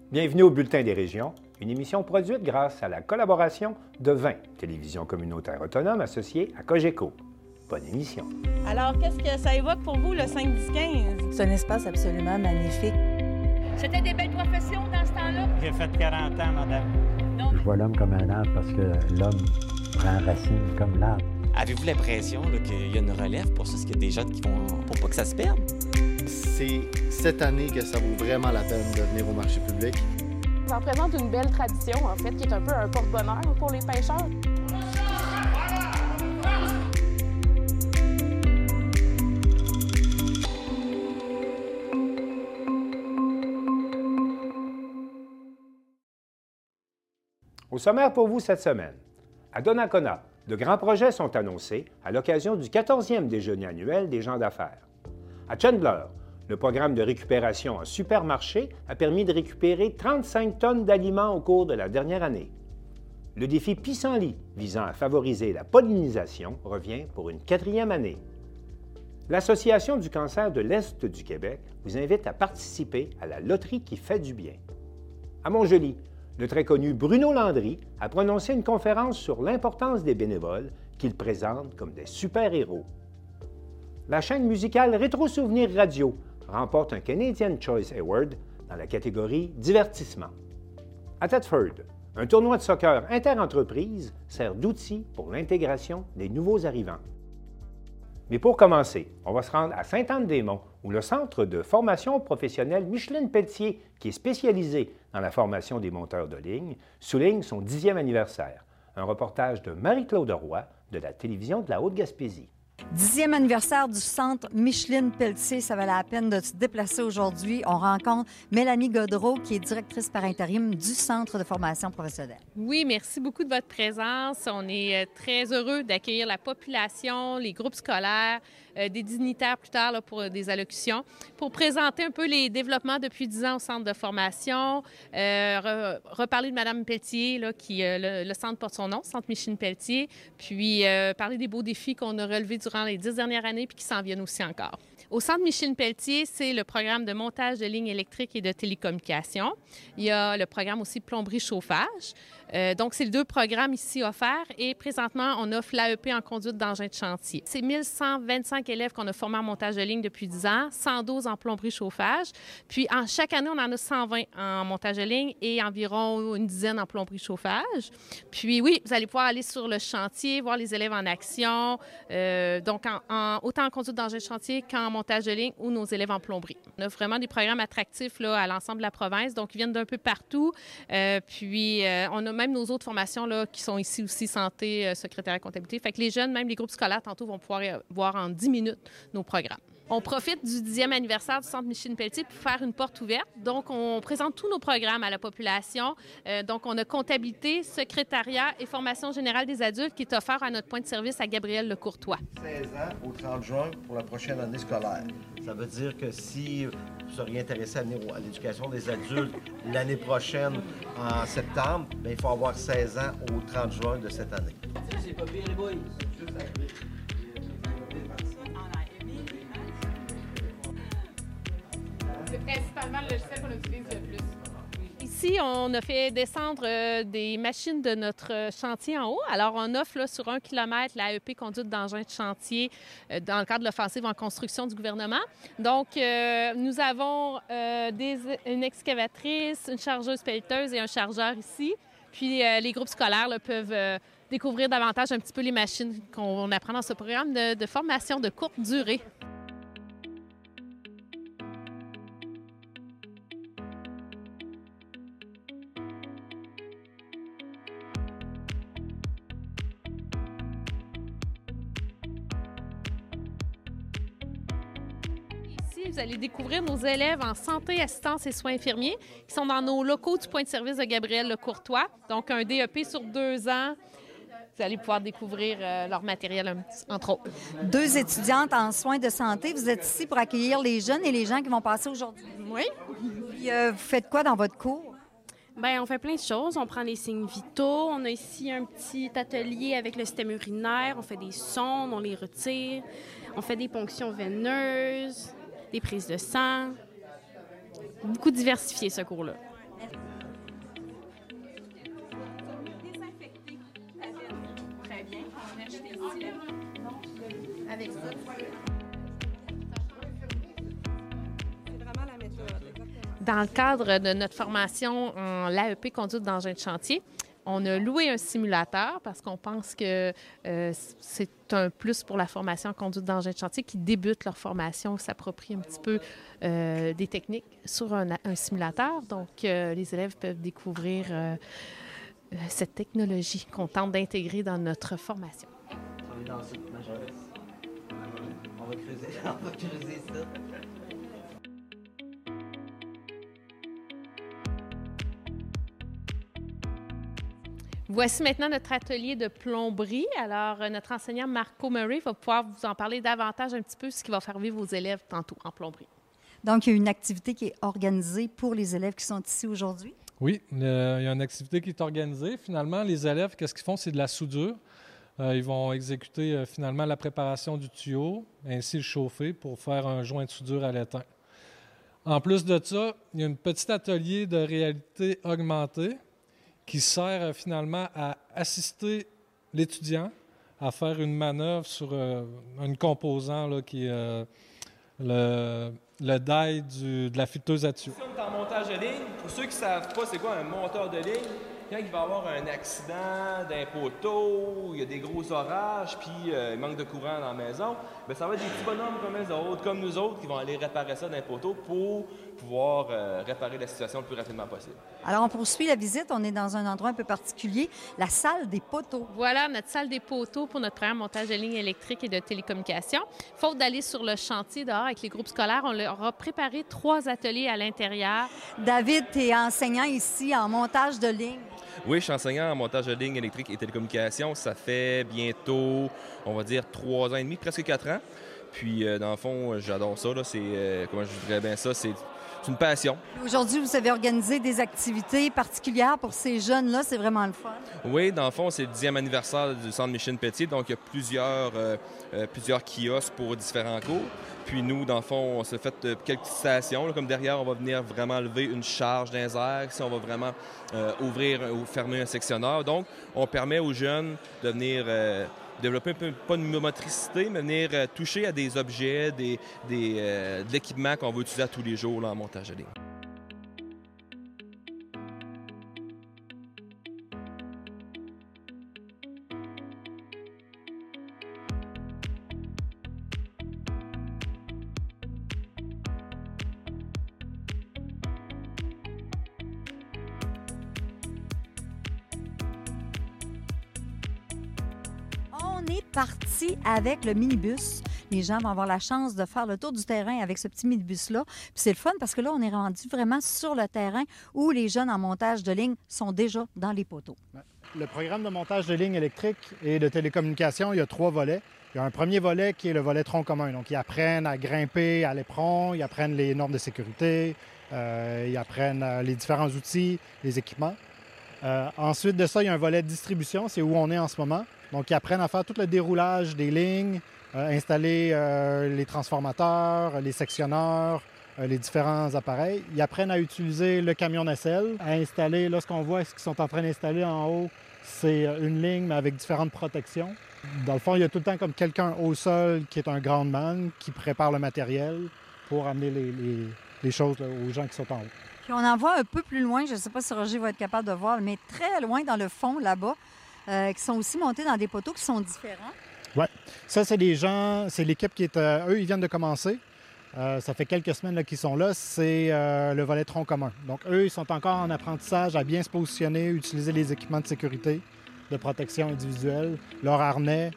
Bienvenue au Bulletin des régions, une émission produite grâce à la collaboration de 20 télévisions communautaires autonomes associées à Cogeco. Bonne émission. Alors, qu'est-ce que ça évoque pour vous, le 5-10-15? C'est un espace absolument magnifique. C'était des belles professions dans ce temps-là? J'ai fait 40 ans, madame. Non. Je vois l'homme comme un arbre parce que l'homme prend racine comme l'arbre. Avez-vous l'impression qu'il y a une relève pour ça? Est-ce qu'il y a des jeunes qui vont pour pas que ça se perde? C'est cette année que ça vaut vraiment la peine de venir au marché public. Ça représente une belle tradition, en fait, qui est un peu un porte-bonheur pour les pêcheurs. Au sommaire pour vous cette semaine, à Donnacona, de grands projets sont annoncés à l'occasion du 14e déjeuner annuel des gens d'affaires. À Chandler, le programme de récupération en supermarché a permis de récupérer 35 tonnes d'aliments au cours de la dernière année. Le défi Pissenlit, visant à favoriser la pollinisation, revient pour une 4e année. L'Association du cancer de l'Est du Québec vous invite à participer à la loterie qui fait du bien. À Montjoly, le très connu Bruno Landry a prononcé une conférence sur l'importance des bénévoles qu'il présente comme des super-héros. La chaîne musicale Rétro Souvenirs Radio remporte un Canadian Choice Award dans la catégorie Divertissement. À Thetford, un tournoi de soccer inter-entreprise sert d'outil pour l'intégration des nouveaux arrivants. Mais pour commencer, on va se rendre à Sainte-Anne-des-Monts, où le Centre de formation professionnelle Micheline Pelletier, qui est spécialisé dans la formation des monteurs de ligne, souligne son 10e anniversaire. Un reportage de Marie-Claude Roy de la télévision de la Haute-Gaspésie. 10e anniversaire du Centre Micheline Pelletier, ça valait la peine de se déplacer aujourd'hui. On rencontre Mélanie Godreau, qui est directrice par intérim du Centre de formation professionnelle. Oui, merci beaucoup de votre présence. On est très heureux d'accueillir la population, les groupes scolaires, des dignitaires plus tard là, pour des allocutions, pour présenter un peu les développements depuis 10 ans au Centre de formation, reparler de Mme Pelletier, là, qui le centre porte son nom, Centre Micheline Pelletier, puis parler des beaux défis qu'on a relevés durant les 10 dernières années puis qui s'en viennent aussi encore. Au Centre Micheline Pelletier, c'est le programme de montage de lignes électriques et de télécommunications. Il y a le programme aussi plomberie-chauffage. Donc, c'est les deux programmes ici offerts et présentement, on offre l'AEP en conduite d'engins de chantier. C'est 1125 élèves qu'on a formés en montage de ligne depuis 10 ans, 112 en plomberie-chauffage. Puis, chaque année, on en a 120 en montage de ligne et environ une dizaine en plomberie-chauffage. Puis, oui, vous allez pouvoir aller sur le chantier, voir les élèves en action, donc autant en conduite d'engins de chantier qu'en montage de ligne ou nos élèves en plomberie. On a vraiment des programmes attractifs là, à l'ensemble de la province, donc ils viennent d'un peu partout. Puis, on a même nos autres formations là, qui sont ici aussi, santé, secrétariat, comptabilité. Fait que les jeunes, même les groupes scolaires, tantôt, vont pouvoir voir en 10 minutes nos programmes. On profite du 10e anniversaire du Centre Micheline Pelletier pour faire une porte ouverte. Donc, on présente tous nos programmes à la population. Donc, on a comptabilité, secrétariat et formation générale des adultes qui est offert à notre point de service à Gabriel Lecourtois. 16 ans au 30 juin pour la prochaine année scolaire. Ça veut dire que si vous seriez intéressé à venir à l'éducation des adultes l'année prochaine, en septembre, bien, il faut avoir 16 ans au 30 juin de cette année. C'est pas pire, les boys. C'est principalement le logiciel qu'on utilise le plus. Ici, on a fait descendre des machines de notre chantier en haut. Alors, on offre là, sur 1 km l'AEP conduite d'engins de chantier dans le cadre de l'offensive en construction du gouvernement. Donc, nous avons une excavatrice, une chargeuse pelleteuse et un chargeur ici. Puis, les groupes scolaires là, peuvent découvrir davantage un petit peu les machines qu'on apprend dans ce programme de formation de courte durée. Vous allez découvrir nos élèves en santé, assistance et soins infirmiers qui sont dans nos locaux du point de service de Gabriel Lecourtois. Donc, un DEP sur 2 ans. Vous allez pouvoir découvrir leur matériel, entre autres. 2 étudiantes en soins de santé. Vous êtes ici pour accueillir les jeunes et les gens qui vont passer aujourd'hui. Oui. Puis, vous faites quoi dans votre cours? Bien, on fait plein de choses. On prend les signes vitaux. On a ici un petit atelier avec le système urinaire. On fait des sondes, on les retire. On fait des ponctions veineuses, des prises de sang. Beaucoup diversifié, ce cours-là. avec ça. C'est vraiment la méthode. Dans le cadre de notre formation en l'AEP conduite d'engin de chantier, on a loué un simulateur parce qu'on pense que c'est un plus pour la formation en conduite d'engin de chantier qui débute leur formation, s'approprient un petit peu des techniques sur un simulateur. Donc, les élèves peuvent découvrir cette technologie qu'on tente d'intégrer dans notre formation. On est dans le site majeur. On va creuser ça. Voici maintenant notre atelier de plomberie. Alors, notre enseignant Marco Murray va pouvoir vous en parler davantage un petit peu, ce qui va faire vivre vos élèves tantôt en plomberie. Donc, il y a une activité qui est organisée pour les élèves qui sont ici aujourd'hui? Oui, il y a une activité qui est organisée. Finalement, les élèves, qu'est-ce qu'ils font? C'est de la soudure. Ils vont exécuter finalement la préparation du tuyau, ainsi le chauffer pour faire un joint de soudure à l'étain. En plus de ça, il y a un petit atelier de réalité augmentée qui sert finalement à assister l'étudiant à faire une manœuvre sur un composant là, qui est le die de la fileteuse à tuyaux. Ici, on est en montage de ligne. Pour ceux qui ne savent pas c'est quoi un monteur de ligne, quand il va y avoir un accident d'un poteau, il y a des gros orages, puis il manque de courant dans la maison, bien, ça va être des petits bonhommes comme nous autres, qui vont aller réparer ça d'un poteau pour pouvoir réparer la situation le plus rapidement possible. Alors, on poursuit la visite. On est dans un endroit un peu particulier, la salle des poteaux. Voilà notre salle des poteaux pour notre première montage de lignes électriques et de télécommunications. Faute d'aller sur le chantier dehors avec les groupes scolaires, on leur a préparé 3 ateliers à l'intérieur. David, tu es enseignant ici en montage de lignes. Oui, je suis enseignant en montage de lignes électriques et télécommunications. Ça fait bientôt, on va dire, 3 ans et demi, presque 4 ans. Puis, dans le fond, j'adore ça. Là. C'est, comment je dirais bien ça, c'est une passion. Aujourd'hui, vous avez organisé des activités particulières pour ces jeunes-là. C'est vraiment le fun. Oui, dans le fond, c'est le 10e anniversaire du centre Micheline-Pelletier. Donc, il y a plusieurs kiosques pour différents cours. Puis nous, dans le fond, on s'est fait quelques petites stations. Là, comme derrière, on va venir vraiment lever une charge dans les airs. Ici, on va vraiment ouvrir ou fermer un sectionneur. Donc, on permet aux jeunes de venir développer un peu, pas de motricité, mais venir toucher à des objets, de l'équipement qu'on va utiliser à tous les jours là, en montage de ligne. On est parti avec le minibus. Les gens vont avoir la chance de faire le tour du terrain avec ce petit minibus-là. Puis c'est le fun parce que là, on est rendu vraiment sur le terrain où les jeunes en montage de ligne sont déjà dans les poteaux. Le programme de montage de lignes électriques et de télécommunications, il y a 3 volets. Il y a un premier volet qui est le volet tronc commun. Donc, ils apprennent à grimper à l'éperon, ils apprennent les normes de sécurité, ils apprennent les différents outils, les équipements. Ensuite de ça, il y a un volet de distribution, c'est où on est en ce moment. Donc, ils apprennent à faire tout le déroulage des lignes, installer les transformateurs, les sectionneurs, les différents appareils. Ils apprennent à utiliser le camion nacelle, à installer, là, ce qu'on voit, ce qu'ils sont en train d'installer en haut, c'est une ligne, mais avec différentes protections. Dans le fond, il y a tout le temps comme quelqu'un au sol qui est un groundman, qui prépare le matériel pour amener les choses là, aux gens qui sont en haut. Puis on en voit un peu plus loin, je ne sais pas si Roger va être capable de voir, mais très loin dans le fond, là-bas, qui sont aussi montés dans des poteaux qui sont différents. Oui. Ça, c'est des gens, c'est l'équipe qui est... eux, ils viennent de commencer. Ça fait quelques semaines là, qu'ils sont là. C'est le volet tronc commun. Donc, eux, ils sont encore en apprentissage à bien se positionner, utiliser les équipements de sécurité, de protection individuelle, leur harnais,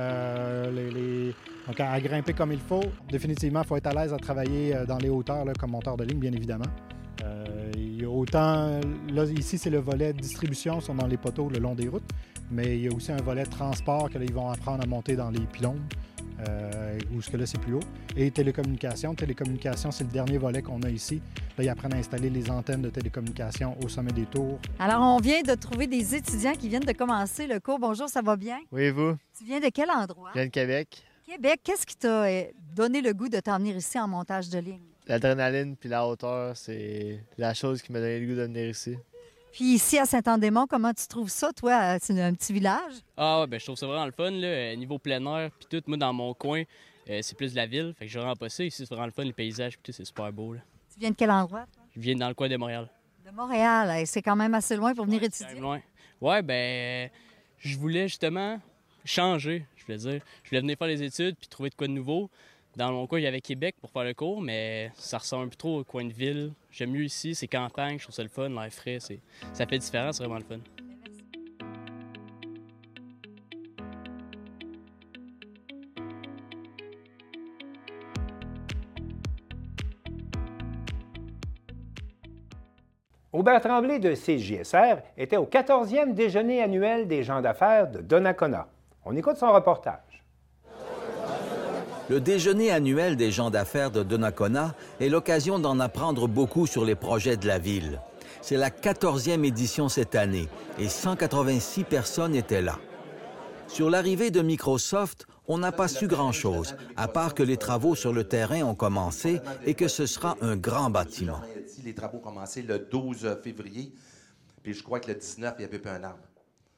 donc à grimper comme il faut. Définitivement, il faut être à l'aise à travailler dans les hauteurs là, comme monteur de ligne, bien évidemment. Il y a autant... Là, ici, c'est le volet distribution, ils sont dans les poteaux le long des routes, mais il y a aussi un volet transport que là, ils vont apprendre à monter dans les pylônes, où ce que là, c'est plus haut. Et télécommunications. Télécommunications, c'est le dernier volet qu'on a ici. Là, ils apprennent à installer les antennes de télécommunications au sommet des tours. Alors, on vient de trouver des étudiants qui viennent de commencer le cours. Bonjour, ça va bien? Oui, et vous? Tu viens de quel endroit? Je viens de Québec. Québec, qu'est-ce qui t'a donné le goût de t'en venir ici en montage de ligne? L'adrénaline puis la hauteur, c'est la chose qui m'a donné le goût de venir ici. Puis ici, à Saint-Anne-des-Monts, comment tu trouves ça, toi? C'est un petit village? Ah ouais, ben je trouve ça vraiment le fun, là. Niveau plein air, puis tout. Moi, dans mon coin, c'est plus de la ville. Fait que je vraiment pas ça. Ici, c'est vraiment le fun, les paysages, puis tout, c'est super beau, là. Tu viens de quel endroit, toi? Je viens dans le coin de Montréal. De Montréal. Hey, c'est quand même assez loin pour venir étudier. C'est quand même loin. Ouais, ben je voulais justement changer, je voulais dire. Je voulais venir faire les études puis trouver de quoi de nouveau. Dans mon coin, il y avait Québec pour faire le cours, mais ça ressemble un peu trop au coin de ville. J'aime mieux ici, c'est campagne, je trouve ça le fun, l'air frais, ça fait différent, c'est vraiment le fun. Aubert Tremblay de CJSR était au 14e déjeuner annuel des gens d'affaires de Donnacona. On écoute son reportage. Le déjeuner annuel des gens d'affaires de Donnacona est l'occasion d'en apprendre beaucoup sur les projets de la ville. C'est la 14e édition cette année et 186 personnes étaient là. Sur l'arrivée de Microsoft, on n'a pas su grand-chose, à part que les travaux sur le terrain ont commencé et que ce sera un grand bâtiment. Les travaux ont commencé le 12 février, puis je crois que le 19, il n'y avait plus un arbre.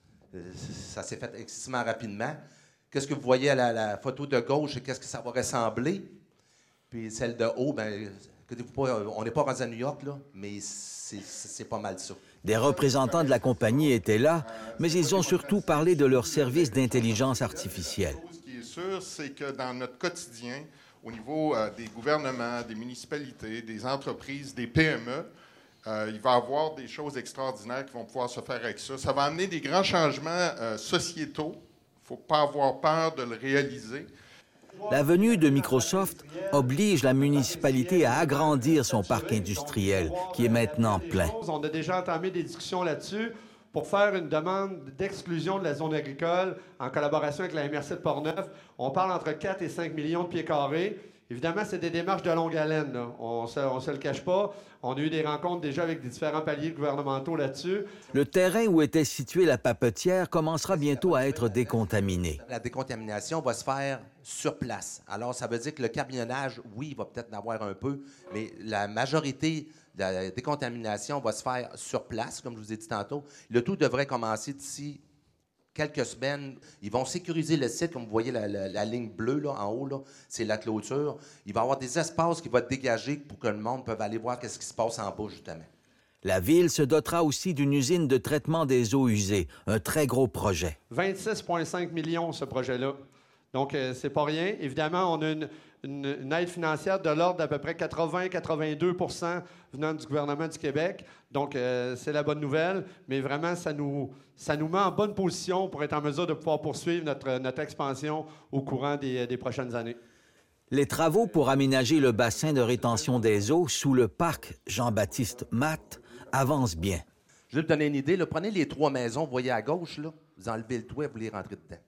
Ça s'est fait excessivement rapidement. Qu'est-ce que vous voyez à la photo de gauche, qu'est-ce que ça va ressembler? Puis celle de haut, bien, écoutez-vous pas, on n'est pas rendu à New York, là, mais c'est pas mal ça. Des représentants de la compagnie étaient là, mais ils ont surtout parlé de leur service d'intelligence artificielle. Ce qui est sûr, c'est que dans notre quotidien, au niveau des gouvernements, des municipalités, des entreprises, des PME, il va y avoir des choses extraordinaires qui vont pouvoir se faire avec ça. Ça va amener des grands changements sociétaux. Il ne faut pas avoir peur de le réaliser. La venue de Microsoft oblige la municipalité à agrandir son parc industriel, qui est maintenant plein. On a déjà entamé des discussions là-dessus pour faire une demande d'exclusion de la zone agricole en collaboration avec la MRC de Portneuf. On parle entre 4 et 5 millions de pieds carrés. Évidemment, c'est des démarches de longue haleine, là. On se le cache pas. On a eu des rencontres déjà avec des différents paliers gouvernementaux là-dessus. Le terrain où était située la papetière commencera bientôt à être décontaminé. La décontamination va se faire sur place. Alors, ça veut dire que le camionnage, oui, il va peut-être en avoir un peu, mais la majorité de la décontamination va se faire sur place, comme je vous ai dit tantôt. Le tout devrait commencer d'ici quelques semaines. Ils vont sécuriser le site, comme vous voyez la ligne bleue là, en haut, là, c'est la clôture. Il va y avoir des espaces qui vont être dégagés pour que le monde puisse aller voir ce qui se passe en bas, justement. La ville se dotera aussi d'une usine de traitement des eaux usées, un très gros projet. 26,5 millions, ce projet-là. Donc, c'est pas rien. Évidemment, on a une aide financière de l'ordre d'à peu près 80-82 % venant du gouvernement du Québec. Donc, c'est la bonne nouvelle. Mais vraiment, ça nous met en bonne position pour être en mesure de pouvoir poursuivre notre expansion au courant des prochaines années. Les travaux pour aménager le bassin de rétention des eaux sous le parc Jean-Baptiste Matte avancent bien. Je vais vous donner une idée. Là, prenez les 3 maisons, vous voyez à gauche, là, vous enlevez le toit et vous les rentrez dedans.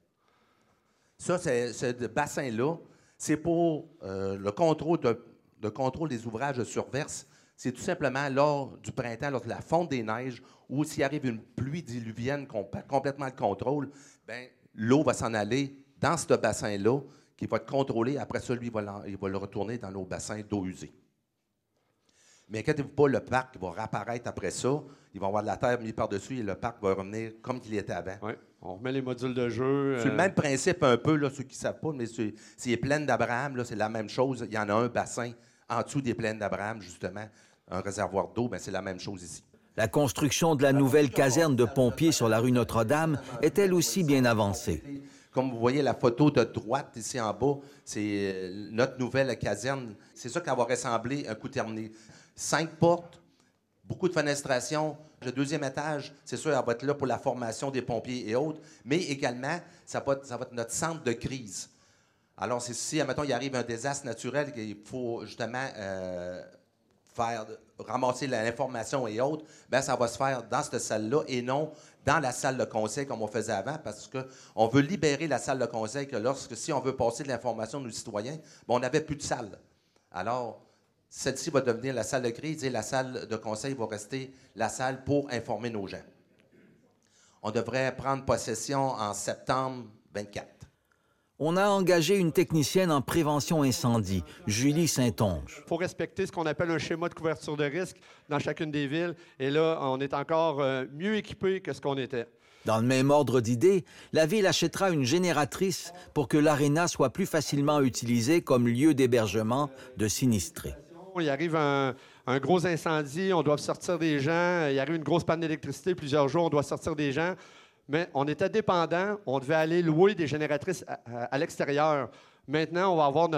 Ça, ce bassin-là, c'est pour le contrôle des ouvrages de surverse. C'est tout simplement lors du printemps, lors de la fonte des neiges, ou s'il arrive une pluie diluvienne qu'on perd complètement le contrôle, bien, l'eau va s'en aller dans ce bassin-là, qui va être contrôlé. Après ça, lui, il va le retourner dans nos bassins d'eau usée. Mais inquiétez-vous pas, le parc va réapparaître après ça. Il va y avoir de la terre mise par-dessus et le parc va revenir comme il était avant. Oui, on remet les modules de jeu. C'est le même principe un peu, là, ceux qui ne savent pas, mais c'est les plaines d'Abraham, là, c'est la même chose. Il y en a un bassin en dessous des plaines d'Abraham, justement, un réservoir d'eau, bien, c'est la même chose ici. La construction de la nouvelle caserne de pompiers sur la rue Notre-Dame est elle aussi bien avancée. Comme vous voyez la photo de droite ici en bas, c'est notre nouvelle caserne. C'est ça qui va ressembler un coup terminé. 5 portes, beaucoup de fenestration. Le 2e étage, c'est sûr, elle va être là pour la formation des pompiers et autres, mais également, ça va être notre centre de crise. Alors, c'est si, admettons, il arrive un désastre naturel, qu'il faut justement ramasser l'information et autres, bien, ça va se faire dans cette salle-là et non dans la salle de conseil comme on faisait avant, parce qu'on veut libérer la salle de conseil que si on veut passer de l'information aux citoyens, bien, on n'avait plus de salle. Alors, celle-ci va devenir la salle de crise et la salle de conseil va rester la salle pour informer nos gens. On devrait prendre possession en septembre 24. On a engagé une technicienne en prévention incendie, Julie Saint-Onge. Il faut respecter ce qu'on appelle un schéma de couverture de risque dans chacune des villes. Et là, on est encore mieux équipé que ce qu'on était. Dans le même ordre d'idées, la Ville achètera une génératrice pour que l'aréna soit plus facilement utilisée comme lieu d'hébergement de sinistrés. Il arrive un gros incendie, on doit sortir des gens. Il arrive une grosse panne d'électricité, plusieurs jours, on doit sortir des gens. Mais on était dépendant, on devait aller louer des génératrices à l'extérieur. Maintenant,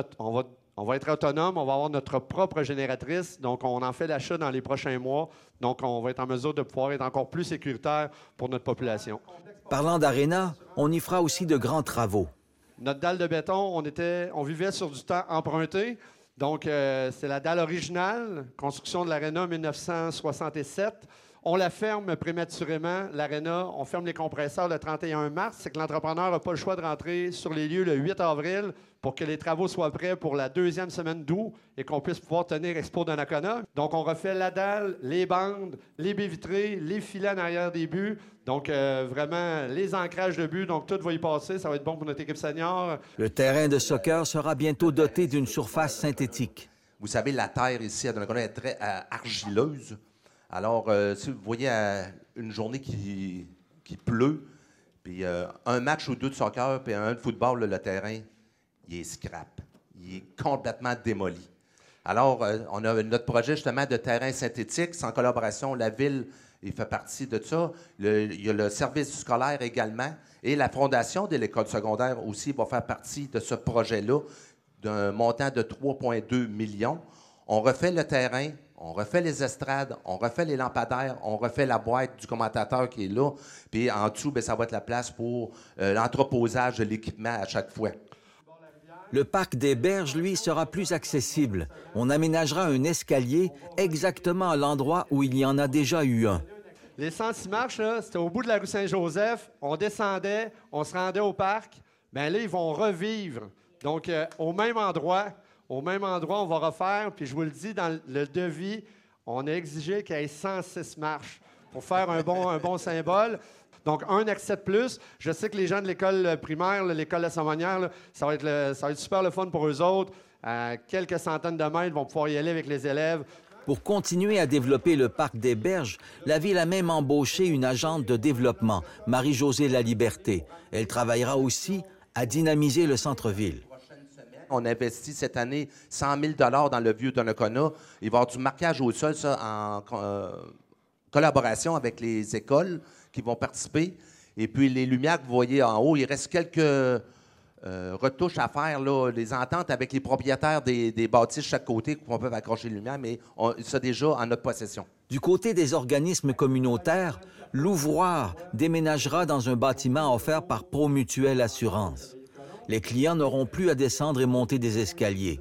on va être autonome, on va avoir notre propre génératrice. Donc, on en fait l'achat dans les prochains mois. Donc, on va être en mesure de pouvoir être encore plus sécuritaire pour notre population. Parlant d'aréna, on y fera aussi de grands travaux. Notre dalle de béton, on vivait sur du temps emprunté. Donc, c'est la dalle originale, construction de l'aréna 1967. On la ferme prématurément, l'aréna. On ferme les compresseurs le 31 mars. C'est que l'entrepreneur n'a pas le choix de rentrer sur les lieux le 8 avril pour que les travaux soient prêts pour la deuxième semaine d'août et qu'on puisse pouvoir tenir Expo Donnacona. Donc, on refait la dalle, les bandes, les baies vitrées, les filets en arrière des buts. Donc, vraiment, les ancrages de buts. Donc, tout va y passer. Ça va être bon pour notre équipe senior. Le terrain de soccer sera bientôt doté d'une surface synthétique. Vous savez, la terre ici à Donnacona est très argileuse. Alors, si vous voyez une journée qui pleut, puis un match ou deux de soccer, puis un de football, le terrain, il est scrap. Il est complètement démoli. Alors, on a notre projet justement de terrain synthétique. C'est en collaboration, la Ville, il fait partie de ça. Il y a le service scolaire également. Et la fondation de l'école secondaire aussi va faire partie de ce projet-là, d'un montant de 3,2 millions. On refait le terrain. On refait les estrades, on refait les lampadaires, on refait la boîte du commentateur qui est là. Puis en dessous, bien, ça va être la place pour l'entreposage de l'équipement à chaque fois. Le parc des Berges, lui, sera plus accessible. On aménagera un escalier exactement à l'endroit où il y en a déjà eu un. Les 106 marches, c'était au bout de la rue Saint-Joseph. On descendait, on se rendait au parc. Bien là, ils vont revivre. Donc, au même endroit, on va refaire. Puis je vous le dis, dans le devis, on a exigé qu'il y ait 106 marches pour faire un bon symbole. Donc, un accès de plus. Je sais que les gens de l'école primaire, l'école La Savonnière, ça va être super le fun pour eux autres. À quelques centaines de mètres, ils vont pouvoir y aller avec les élèves. Pour continuer à développer le parc des Berges, la Ville a même embauché une agente de développement, Marie-Josée Laliberté. Elle travaillera aussi à dynamiser le centre-ville. On investit cette année 100 000 $ dans le vieux Donnacona. Il va y avoir du marquage au sol, ça, en collaboration avec les écoles qui vont participer. Et puis, les lumières que vous voyez en haut, il reste quelques retouches à faire, là, les ententes avec les propriétaires des bâtisses chaque côté qu'on peut accrocher les lumières, mais c'est déjà en notre possession. Du côté des organismes communautaires, l'ouvroir déménagera dans un bâtiment offert par Promutuelle Assurance. Les clients n'auront plus à descendre et monter des escaliers.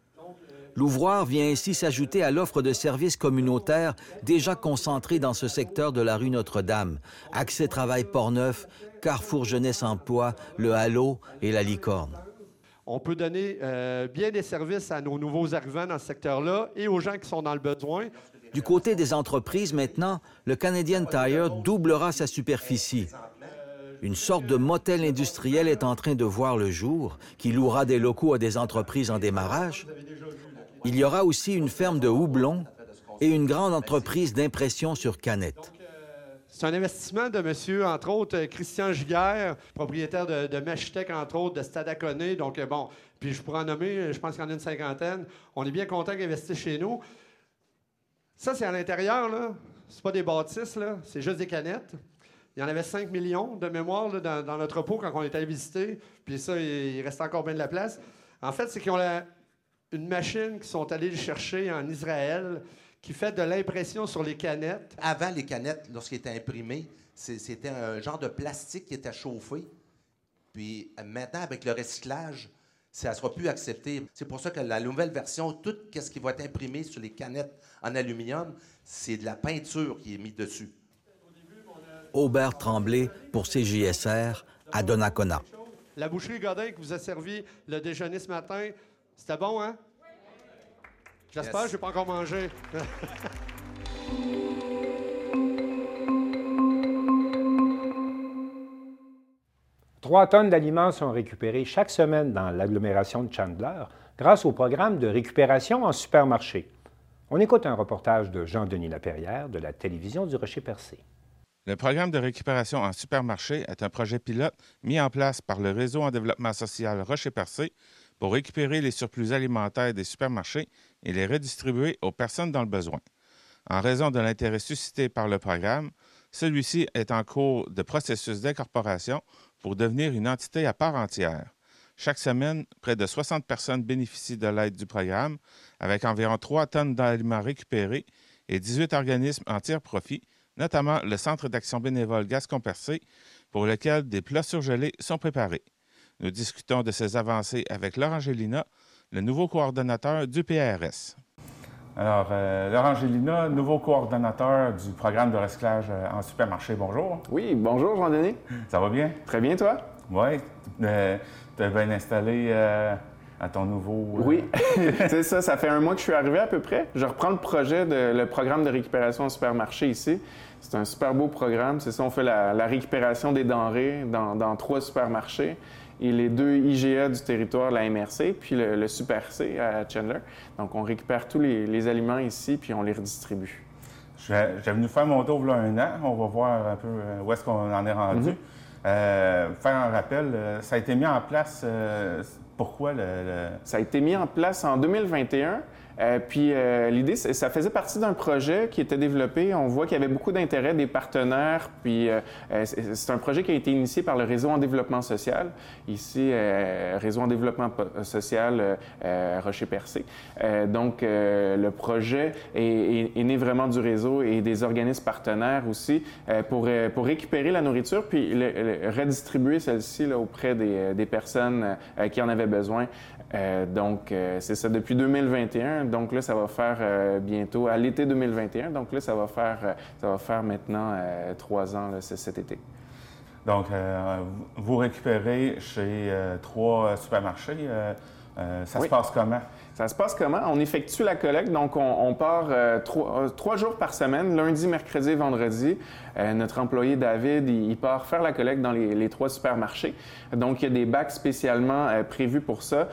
L'ouvroir vient ainsi s'ajouter à l'offre de services communautaires déjà concentrés dans ce secteur de la rue Notre-Dame. Accès Travail Portneuf, Carrefour Jeunesse Emploi, le Halo et la Licorne. On peut donner bien des services à nos nouveaux arrivants dans ce secteur-là et aux gens qui sont dans le besoin. Du côté des entreprises, maintenant, le Canadian Tire doublera sa superficie. Une sorte de motel industriel est en train de voir le jour, qui louera des locaux à des entreprises en démarrage. Il y aura aussi une ferme de houblon et une grande entreprise d'impression sur canette. C'est un investissement de monsieur, entre autres, Christian Giguère, propriétaire de Machitech, entre autres, de Stadaconé. Donc, bon, puis je pourrais en nommer, je pense qu'il y en a une cinquantaine. On est bien content d'investir chez nous. Ça, c'est à l'intérieur, là. C'est pas des bâtisses, là. C'est juste des canettes. Il y en avait 5 millions de mémoire là, dans notre repos quand on est allé visiter. Puis ça, il reste encore bien de la place. En fait, c'est qu'ils ont une machine qu'ils sont allés chercher en Israël qui fait de l'impression sur les canettes. Avant, les canettes, lorsqu'ils étaient imprimés, c'était un genre de plastique qui était chauffé. Puis maintenant, avec le recyclage, ça ne sera plus accepté. C'est pour ça que la nouvelle version, tout ce qui va être imprimé sur les canettes en aluminium, c'est de la peinture qui est mise dessus. Aubert Tremblay pour CJSR à Donnacona. La boucherie Godin qui vous a servi le déjeuner ce matin, c'était bon, hein? J'espère que je n'ai pas encore mangé. 3 tonnes d'aliments sont récupérées chaque semaine dans l'agglomération de Chandler grâce au programme de récupération en supermarché. On écoute un reportage de Jean-Denis Laperrière de la télévision du Rocher-Percé. Le programme de récupération en supermarché est un projet pilote mis en place par le Réseau en développement social Rocher-Percé pour récupérer les surplus alimentaires des supermarchés et les redistribuer aux personnes dans le besoin. En raison de l'intérêt suscité par le programme, celui-ci est en cours de processus d'incorporation pour devenir une entité à part entière. Chaque semaine, près de 60 personnes bénéficient de l'aide du programme, avec environ 3 tonnes d'aliments récupérés et 18 organismes en tirent profit, notamment le Centre d'action bénévole Gascon-Percé, pour lequel des plats surgelés sont préparés. Nous discutons de ces avancées avec Laurent Gélina, le nouveau coordonnateur du PRS. Alors, Laurent Gélina, nouveau coordonnateur du programme de recyclage en supermarché. Bonjour. Oui, bonjour Jean-Denis. Ça va bien? Très bien, toi? Oui. Tu es bien installé à ton nouveau... Oui, c'est ça. Ça fait 1 mois que je suis arrivé à peu près. Je reprends le projet, le programme de récupération en supermarché ici. C'est un super beau programme. C'est ça, on fait la récupération des denrées dans 3 supermarchés et les 2 IGA du territoire, la MRC, puis le Super C à Chandler. Donc, on récupère tous les aliments ici, puis on les redistribue. J'ai venu faire mon tour il y a 1 an. On va voir un peu où est-ce qu'on en est rendu. Faire un rappel, ça a été mis en place, pourquoi Ça a été mis en place en 2021. Puis l'idée, ça faisait partie d'un projet qui était développé. On voit qu'il y avait beaucoup d'intérêt des partenaires. Puis c'est un projet qui a été initié par le Réseau en développement social. Ici, Réseau en développement social Rocher-Percé. Donc, le projet est né vraiment du réseau et des organismes partenaires aussi pour récupérer la nourriture puis redistribuer celle-ci auprès des personnes qui en avaient besoin. Donc, c'est ça depuis 2021. Donc là, ça va faire bientôt, à l'été 2021. Donc là, ça va faire maintenant 3 ans là, cet été. Donc, vous récupérez chez 3 supermarchés. Ça se passe comment? Ça se passe comment? On effectue la collecte, donc on part 3 jours par semaine, lundi, mercredi et vendredi. Notre employé David, il part faire la collecte dans les 3 supermarchés. Donc, il y a des bacs spécialement prévus pour ça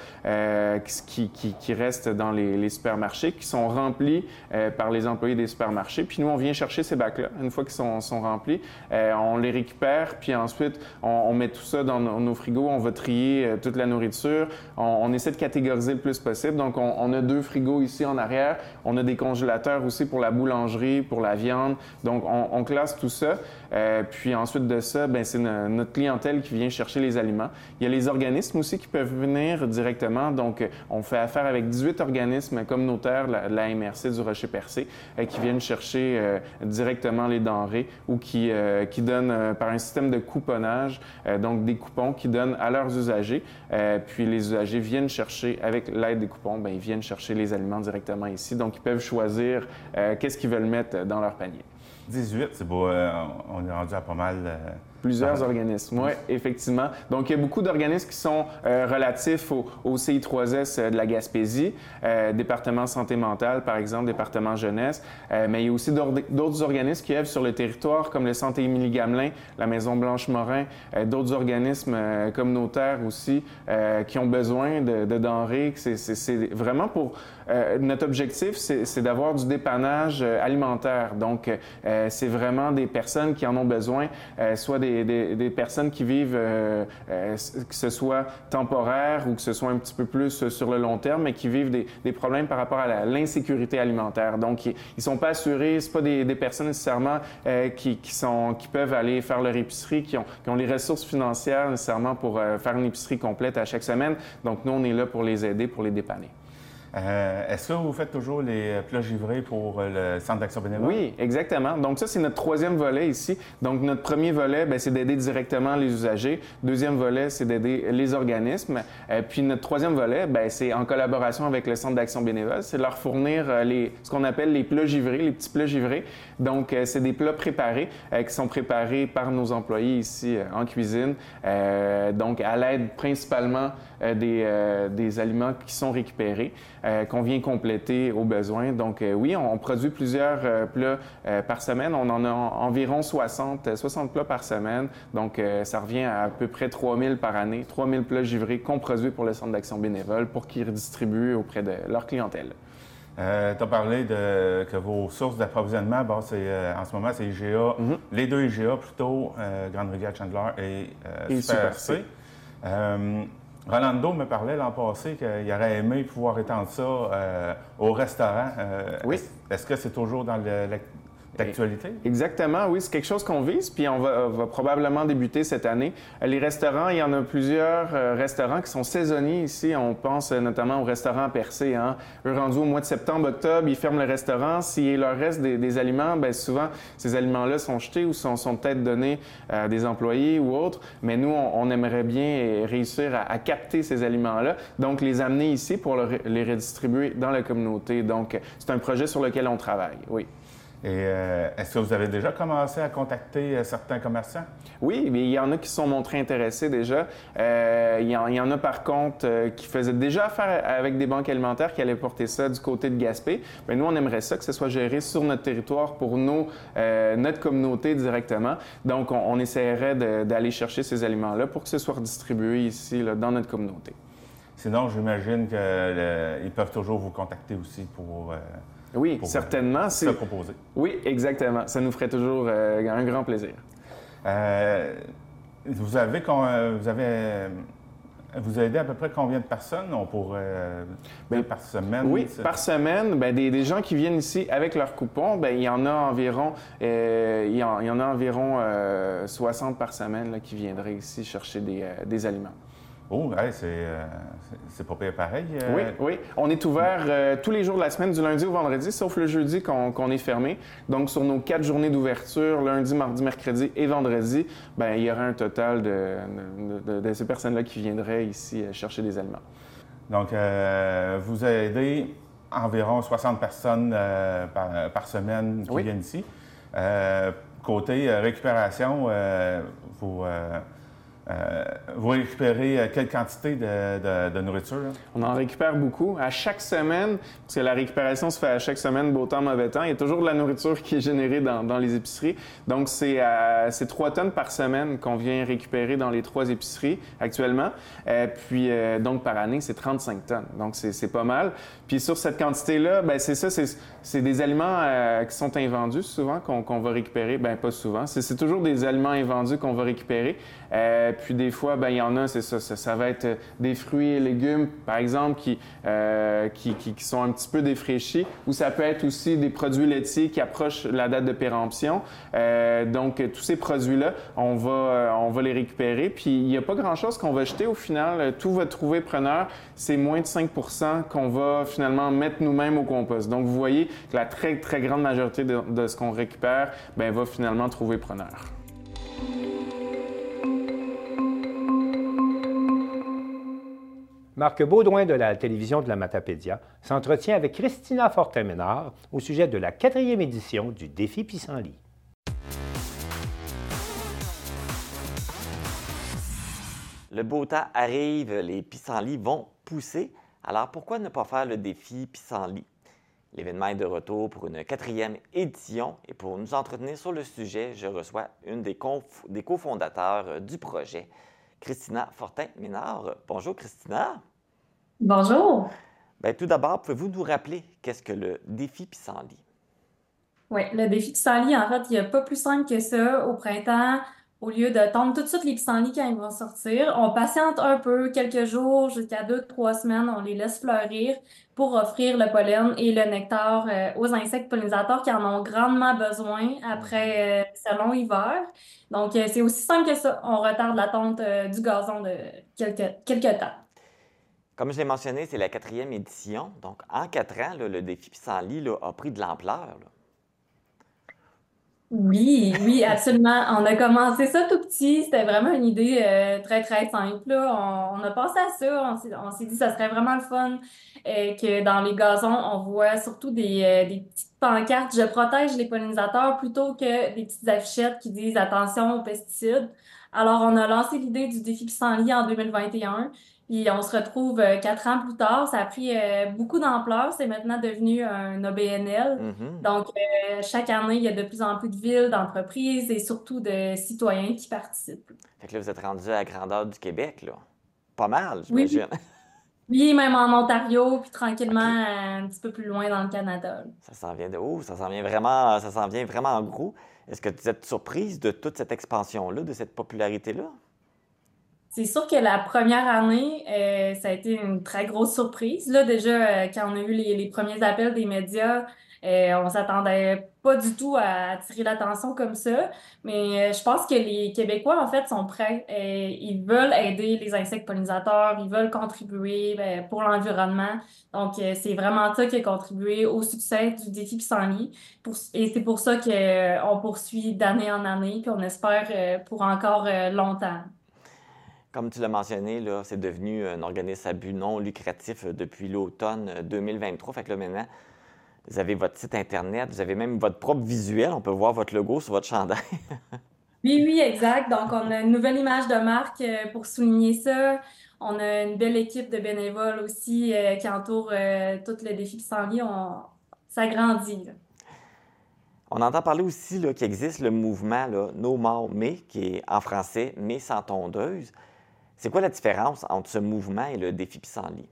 qui restent dans les supermarchés, qui sont remplis par les employés des supermarchés. Puis nous, on vient chercher ces bacs-là. Une fois qu'ils sont remplis, on les récupère, puis ensuite, on met tout ça dans nos frigos. On va trier toute la nourriture. On essaie de catégoriser le plus possible. Donc, on a 2 frigos ici en arrière. On a des congélateurs aussi pour la boulangerie, pour la viande. Donc, on classe tout ça. Puis ensuite de ça, c'est notre clientèle qui vient chercher les aliments. Il y a les organismes aussi qui peuvent venir directement. Donc, on fait affaire avec 18 organismes communautaires de la MRC du Rocher-Percé qui viennent chercher directement les denrées ou qui donnent par un système de couponnage, donc des coupons qui donnent à leurs usagers. Puis les usagers viennent chercher, avec l'aide des coupons, ils viennent chercher les aliments directement ici. Donc, ils peuvent choisir qu'est-ce qu'ils veulent mettre dans leur panier. 18, c'est beau. On est rendu à pas mal... Plusieurs organismes, oui, effectivement. Donc, il y a beaucoup d'organismes qui sont relatifs au CI3S de la Gaspésie, département santé mentale, par exemple, département jeunesse. Mais il y a aussi d'autres organismes qui œuvrent sur le territoire, comme le Santé Émilie-Gamelin, la Maison Blanche-Morin, d'autres organismes communautaires aussi qui ont besoin de denrées. C'est vraiment pour... notre objectif, c'est d'avoir du dépannage alimentaire. Donc, c'est vraiment des personnes qui en ont besoin, soit des personnes qui vivent, que ce soit temporaire ou que ce soit un petit peu plus sur le long terme, mais qui vivent des problèmes par rapport à l'insécurité alimentaire. Donc, ils ne sont pas assurés, ce pas des personnes nécessairement qui peuvent aller faire leur épicerie, qui ont les ressources financières nécessairement pour faire une épicerie complète à chaque semaine. Donc, nous, on est là pour les aider, pour les dépanner. Est-ce que vous faites toujours les plats givrés pour le Centre d'action bénévole? Oui, exactement. Donc ça, c'est notre 3e volet ici. Donc notre premier volet, c'est d'aider directement les usagers. 2e volet, c'est d'aider les organismes. Puis notre 3e volet, c'est en collaboration avec le Centre d'action bénévole, c'est de leur fournir ce qu'on appelle les plats givrés, les petits plats givrés. Donc c'est des plats préparés qui sont préparés par nos employés ici en cuisine. Donc à l'aide principalement des aliments qui sont récupérés. qu'on vient compléter aux besoins. Donc oui, on produit plusieurs plats par semaine. On en a environ 60 plats par semaine. Donc ça revient à peu près 3000 par année, 3000 plats givrés qu'on produit pour le Centre d'action bénévole pour qu'ils redistribuent auprès de leur clientèle. Tu as parlé que vos sources d'approvisionnement, en ce moment, c'est IGA, les deux IGA plutôt, Grande Rivière Chandler et Super C. Rolando me parlait l'an passé qu'il aurait aimé pouvoir étendre ça au restaurant. Oui. Est-ce que c'est toujours dans d'actualité? Exactement, oui. C'est quelque chose qu'on vise, puis on va probablement débuter cette année. Les restaurants, il y en a plusieurs restaurants qui sont saisonniers ici. On pense notamment au restaurant Percé. Hein. Eux, rendus au mois de septembre, octobre, ils ferment le restaurant. S'il leur reste des aliments, bien souvent, ces aliments-là sont jetés ou sont peut-être donnés à des employés ou autres. Mais nous, on aimerait bien réussir à capter ces aliments-là, donc les amener ici pour les redistribuer dans la communauté. Donc, c'est un projet sur lequel on travaille, oui. Et est-ce que vous avez déjà commencé à contacter certains commerçants? Oui, mais il y en a qui se sont montrés intéressés déjà. Il y en a par contre qui faisaient déjà affaire avec des banques alimentaires qui allaient porter ça du côté de Gaspé. Mais nous, on aimerait ça que ce soit géré sur notre territoire pour notre communauté directement. Donc, on essaierait d'aller chercher ces aliments-là pour que ce soit redistribué ici, là, dans notre communauté. Sinon, j'imagine qu'ils peuvent toujours vous contacter aussi pour... Oui, certainement. Se proposer. Oui, exactement. Ça nous ferait toujours un grand plaisir. Vous aidez à peu près combien de personnes par semaine? Oui, par semaine, des gens qui viennent ici avec leur coupon, il y en a environ, 60 par semaine là, qui viendraient ici chercher des aliments. Oh, ouais, c'est pas pire pareil. Oui. On est ouvert tous les jours de la semaine, du lundi au vendredi, sauf le jeudi qu'on est fermé. Donc, sur nos 4 journées d'ouverture, lundi, mardi, mercredi et vendredi, il y aura un total de ces personnes-là qui viendraient ici chercher des aliments. Donc, vous aidez environ 60 personnes par semaine qui viennent ici. Côté récupération, vous récupérez quelle quantité de nourriture? Là? On en récupère beaucoup. À chaque semaine, parce que la récupération se fait à chaque semaine, beau temps, mauvais temps, il y a toujours de la nourriture qui est générée dans les épiceries. Donc, c'est 3 tonnes par semaine qu'on vient récupérer dans les 3 épiceries actuellement. Puis, donc, par année, c'est 35 tonnes. Donc, c'est pas mal. Puis, sur cette quantité-là, c'est ça, c'est des aliments qui sont invendus souvent qu'on va récupérer. Pas souvent. C'est toujours des aliments invendus qu'on va récupérer. Puis des fois, il y en a, c'est ça, ça va être des fruits et légumes, par exemple, qui sont un petit peu défraîchis, ou ça peut être aussi des produits laitiers qui approchent la date de péremption. Donc, tous ces produits-là, on va les récupérer. Puis, il n'y a pas grand-chose qu'on va jeter au final. Tout va trouver preneur. C'est moins de 5 % qu'on va finalement mettre nous-mêmes au compost. Donc, vous voyez que la très, très grande majorité de ce qu'on récupère va finalement trouver preneur. Marc Baudouin de la télévision de la Matapédia s'entretient avec Christina Fortin-Ménard au sujet de la 4e édition du Défi Pissenlit. Le beau temps arrive, les pissenlits vont pousser. Alors pourquoi ne pas faire le défi Pissenlit? L'événement est de retour pour une 4e édition et pour nous entretenir sur le sujet, je reçois une des cofondateurs du projet, Christina Fortin-Ménard. Bonjour Christina. Bonjour. Tout d'abord, pouvez-vous nous rappeler qu'est-ce que le défi Pissenlit? Oui, le défi Pissenlit, en fait, il n'y a pas plus simple que ça. Au printemps, au lieu de tendre tout de suite les pissenlits quand ils vont sortir, on patiente un peu, quelques jours, jusqu'à 2-3 semaines, on les laisse fleurir pour offrir le pollen et le nectar aux insectes pollinisateurs qui en ont grandement besoin après ce long hiver. Donc, c'est aussi simple que ça. On retarde la tonte du gazon de quelques temps. Comme je l'ai mentionné, c'est la 4e édition. Donc, en 4 ans, le défi Pissenlit a pris de l'ampleur. Oui, absolument. On a commencé ça tout petit. C'était vraiment une idée très, très simple, là. On a pensé à ça. On s'est dit que ça serait vraiment le fun que dans les gazons, on voit surtout des petites pancartes « Je protège les pollinisateurs » plutôt que des petites affichettes qui disent « Attention aux pesticides ». Alors, on a lancé l'idée du défi Pissenlit en 2021. Puis on se retrouve 4 ans plus tard. Ça a pris beaucoup d'ampleur. C'est maintenant devenu un OBNL. Donc, chaque année, il y a de plus en plus de villes, d'entreprises et surtout de citoyens qui participent. Fait que là, vous êtes rendu à la grandeur du Québec, là. Pas mal, j'imagine. Oui, même en Ontario, puis tranquillement un petit peu plus loin dans le Canada. Ça s'en vient de où? Ça s'en vient vraiment gros. Est-ce que vous êtes surprise de toute cette expansion-là, de cette popularité-là? C'est sûr que la première année, ça a été une très grosse surprise. Là, déjà, quand on a eu les premiers appels des médias, on s'attendait pas du tout à attirer l'attention comme ça. Mais je pense que les Québécois, en fait, sont prêts. Ils veulent aider les insectes pollinisateurs, ils veulent contribuer pour l'environnement. Donc, c'est vraiment ça qui a contribué au succès du défi Pissenlit. Et c'est pour ça qu'on poursuit d'année en année, puis on espère pour encore longtemps. Comme tu l'as mentionné, là, c'est devenu un organisme à but non lucratif depuis l'automne 2023. Fait que là, maintenant, vous avez votre site Internet, vous avez même votre propre visuel. On peut voir votre logo sur votre chandail. Oui, exact. Donc, on a une nouvelle image de marque pour souligner ça. On a une belle équipe de bénévoles aussi qui entoure tout le défi Pissenlit. Ça grandit, là. On entend parler aussi qu'il existe le mouvement là, No More May, qui est en français « Mais sans tondeuse ». C'est quoi la différence entre ce mouvement et le défi Pissenlit?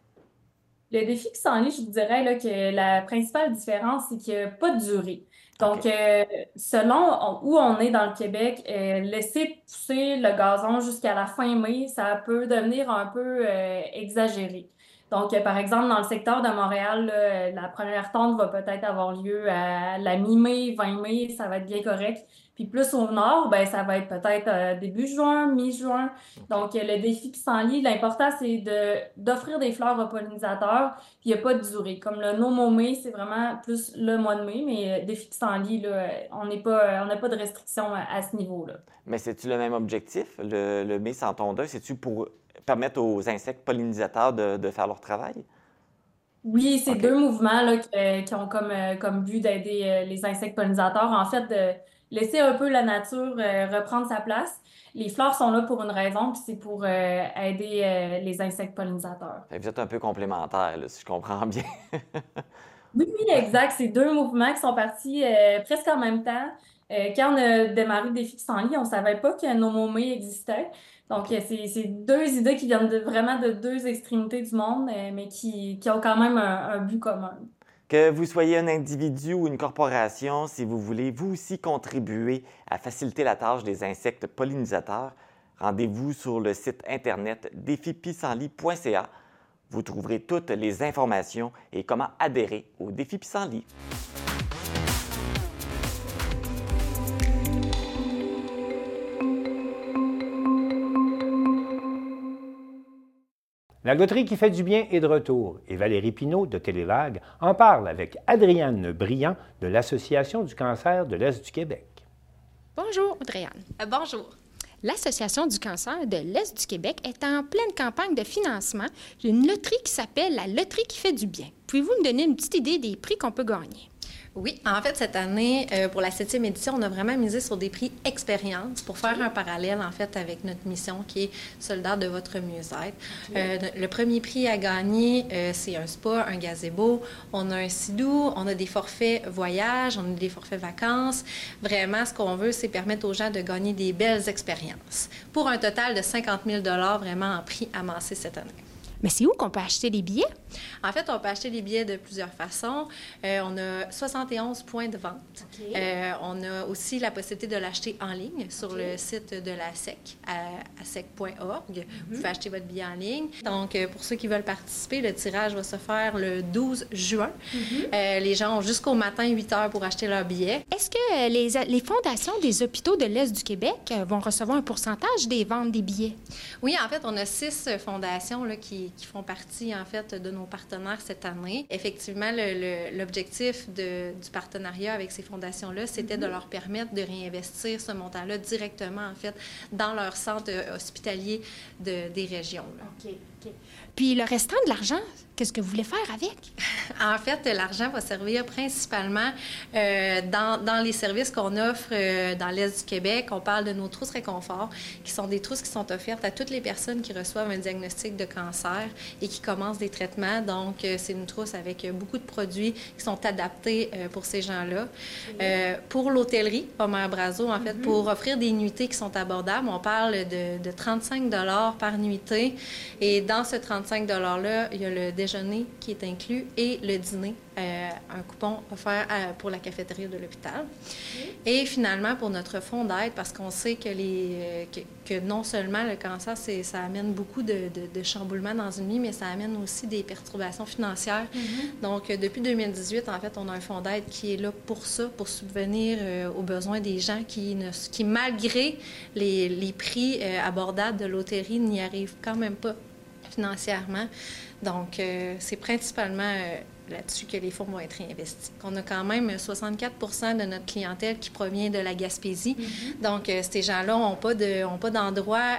Le défi Pissenlit, je vous dirais là, que la principale différence, c'est qu'il n'y a pas de durée. Donc, selon où on est dans le Québec, laisser pousser le gazon jusqu'à la fin mai, ça peut devenir un peu exagéré. Donc, par exemple, dans le secteur de Montréal, là, la première tonte va peut-être avoir lieu à la mi-mai, 20 mai, ça va être bien correct. Puis plus au nord, ben ça va être peut-être début juin, mi-juin. Donc, le défi Pissenlit, l'important, c'est d'offrir des fleurs aux pollinisateurs, puis il n'y a pas de durée. Comme le No More May, c'est vraiment plus le mois de mai, mais défi Pissenlit, là, on n'a pas de restriction à ce niveau-là. Mais c'est-tu le même objectif, le mai sans tondeuse? C'est-tu pour permettre aux insectes pollinisateurs de faire leur travail? Oui, c'est deux mouvements là, qui ont comme but d'aider les insectes pollinisateurs. En fait, de laisser un peu la nature reprendre sa place. Les fleurs sont là pour une raison, puis c'est pour aider les insectes pollinisateurs. Vous êtes un peu complémentaires, là, si je comprends bien. Oui, exact. C'est deux mouvements qui sont partis presque en même temps. Quand on a démarré le défi Pissenlit, on ne savait pas que No More May existait. Donc, c'est deux idées qui viennent vraiment de deux extrémités du monde, mais qui ont quand même un but commun. Que vous soyez un individu ou une corporation, si vous voulez vous aussi contribuer à faciliter la tâche des insectes pollinisateurs, rendez-vous sur le site Internet défipissenlit.ca. Vous trouverez toutes les informations et comment adhérer au défi Pissenlit. La loterie qui fait du bien est de retour et Valérie Pinault de Télévague en parle avec Adrienne Briand de l'Association du cancer de l'Est du Québec. Bonjour, Adrienne. Bonjour. L'Association du cancer de l'Est du Québec est en pleine campagne de financement d'une loterie qui s'appelle la Loterie qui fait du bien. Pouvez-vous nous donner une petite idée des prix qu'on peut gagner? Oui, en fait, cette année, pour la 7e édition, on a vraiment misé sur des prix expérience pour faire un parallèle, en fait, avec notre mission qui est Soldat de votre mieux-être. Le premier prix à gagner, c'est un spa, un gazebo. On a un sidou, on a des forfaits voyage, on a des forfaits vacances. Vraiment, ce qu'on veut, c'est permettre aux gens de gagner des belles expériences pour un total de 50 000 $ vraiment en prix amassé cette année. Mais c'est où qu'on peut acheter les billets? En fait, on peut acheter les billets de plusieurs façons. On a 71 points de vente. On a aussi la possibilité de l'acheter en ligne sur le site de la SEC, à sec.org. Vous pouvez acheter votre billet en ligne. Donc, pour ceux qui veulent participer, le tirage va se faire le 12 juin. Les gens ont jusqu'au matin 8 heures pour acheter leur billet. Est-ce que les fondations des hôpitaux de l'Est du Québec vont recevoir un pourcentage des ventes des billets? Oui, en fait, on a 6 fondations là, qui font partie, en fait, de nos partenaires cette année. Effectivement, l'objectif du partenariat avec ces fondations-là, c'était de leur permettre de réinvestir ce montant-là directement, en fait, dans leur centre hospitalier des régions. Là. OK. Puis le restant de l'argent, qu'est-ce que vous voulez faire avec? En fait, l'argent va servir principalement dans les services qu'on offre dans l'Est du Québec. On parle de nos trousses réconfort, qui sont des trousses qui sont offertes à toutes les personnes qui reçoivent un diagnostic de cancer et qui commencent des traitements. Donc, c'est une trousse avec beaucoup de produits qui sont adaptés pour ces gens-là. Pour l'hôtellerie, Omer Brazo, en fait, pour offrir des nuitées qui sont abordables, on parle de 35 $ par nuitée. Et dans ce 35 $-là, il y a le déjeuner qui est inclus et le dîner, un coupon offert pour la cafétéria de l'hôpital. Et finalement, pour notre fonds d'aide, parce qu'on sait que non seulement le cancer, ça amène beaucoup de chamboulements dans une vie, mais ça amène aussi des perturbations financières. Donc, depuis 2018, en fait, on a un fonds d'aide qui est là pour ça, pour subvenir aux besoins des gens qui malgré les prix abordables de l'hôtellerie, n'y arrivent quand même pas financièrement. Donc, c'est principalement là-dessus que les fonds vont être réinvestis. On a quand même 64 % de notre clientèle qui provient de la Gaspésie. Donc, ces gens-là n'ont pas d'endroit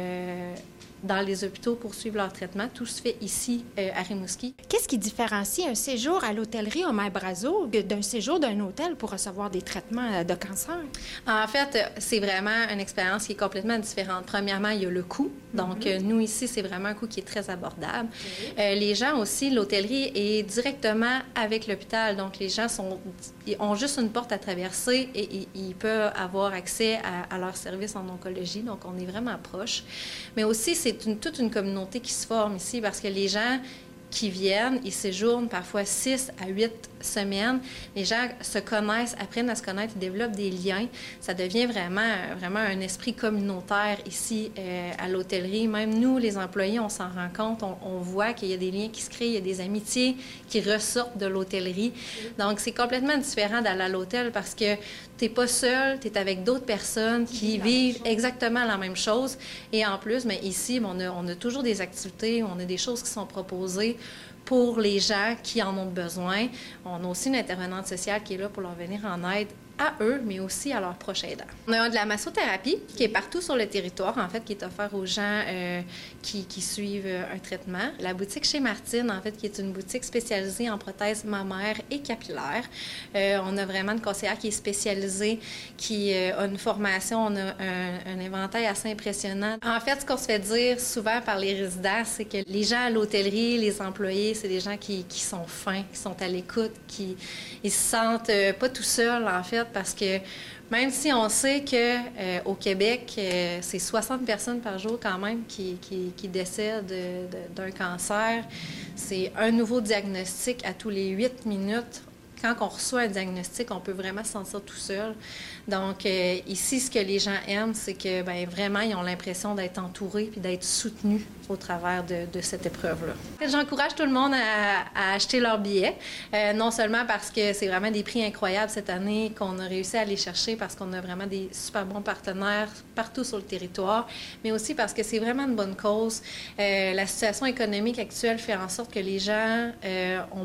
dans les hôpitaux pour suivre leur traitement. Tout se fait ici, à Rimouski. Qu'est-ce qui différencie un séjour à l'hôtellerie Omer Brazo d'un séjour d'un hôtel pour recevoir des traitements de cancer? En fait, c'est vraiment une expérience qui est complètement différente. Premièrement, il y a le coût. Donc, nous, ici, c'est vraiment un coût qui est très abordable. Les gens aussi, l'hôtellerie est directement avec l'hôpital. Donc, les gens ont juste une porte à traverser et ils peuvent avoir accès à leurs services en oncologie. Donc, on est vraiment proche. Mais aussi, c'est toute une communauté qui se forme ici parce que les gens qui viennent, ils séjournent parfois 6 à 8 semaines. Les gens se connaissent, apprennent à se connaître, ils développent des liens. Ça devient vraiment un esprit communautaire ici à l'hôtellerie. Même nous, les employés, on s'en rend compte. On voit qu'il y a des liens qui se créent, il y a des amitiés qui ressortent de l'hôtellerie. Donc, c'est complètement différent d'aller à l'hôtel parce que tu n'es pas seul, tu es avec d'autres personnes qui vivent exactement la même chose. Et en plus, mais ici, on a toujours des activités, on a des choses qui sont proposées pour les gens qui en ont besoin. On a aussi une intervenante sociale qui est là pour leur venir en aide à eux, mais aussi à leurs proches aidants. On a de la massothérapie qui est partout sur le territoire, en fait, qui est offert aux gens qui suivent un traitement. La boutique chez Martine, en fait, qui est une boutique spécialisée en prothèses mammaires et capillaires. On a vraiment une conseillère qui est spécialisée, qui a une formation, on a un inventaire assez impressionnant. En fait, ce qu'on se fait dire souvent par les résidents, c'est que les gens à l'hôtellerie, les employés, c'est des gens qui sont fins, qui sont à l'écoute, ils se sentent pas tout seuls, en fait, parce que même si on sait qu'au Québec, c'est 60 personnes par jour quand même qui décèdent d'un cancer, c'est un nouveau diagnostic à tous les 8 minutes. Quand on reçoit un diagnostic, on peut vraiment se sentir tout seul. Donc, ici, ce que les gens aiment, c'est que vraiment, ils ont l'impression d'être entourés puis d'être soutenus au travers de cette épreuve-là. J'encourage tout le monde à acheter leurs billets, non seulement parce que c'est vraiment des prix incroyables cette année qu'on a réussi à aller chercher parce qu'on a vraiment des super bons partenaires partout sur le territoire, mais aussi parce que c'est vraiment une bonne cause. La situation économique actuelle fait en sorte que les gens ont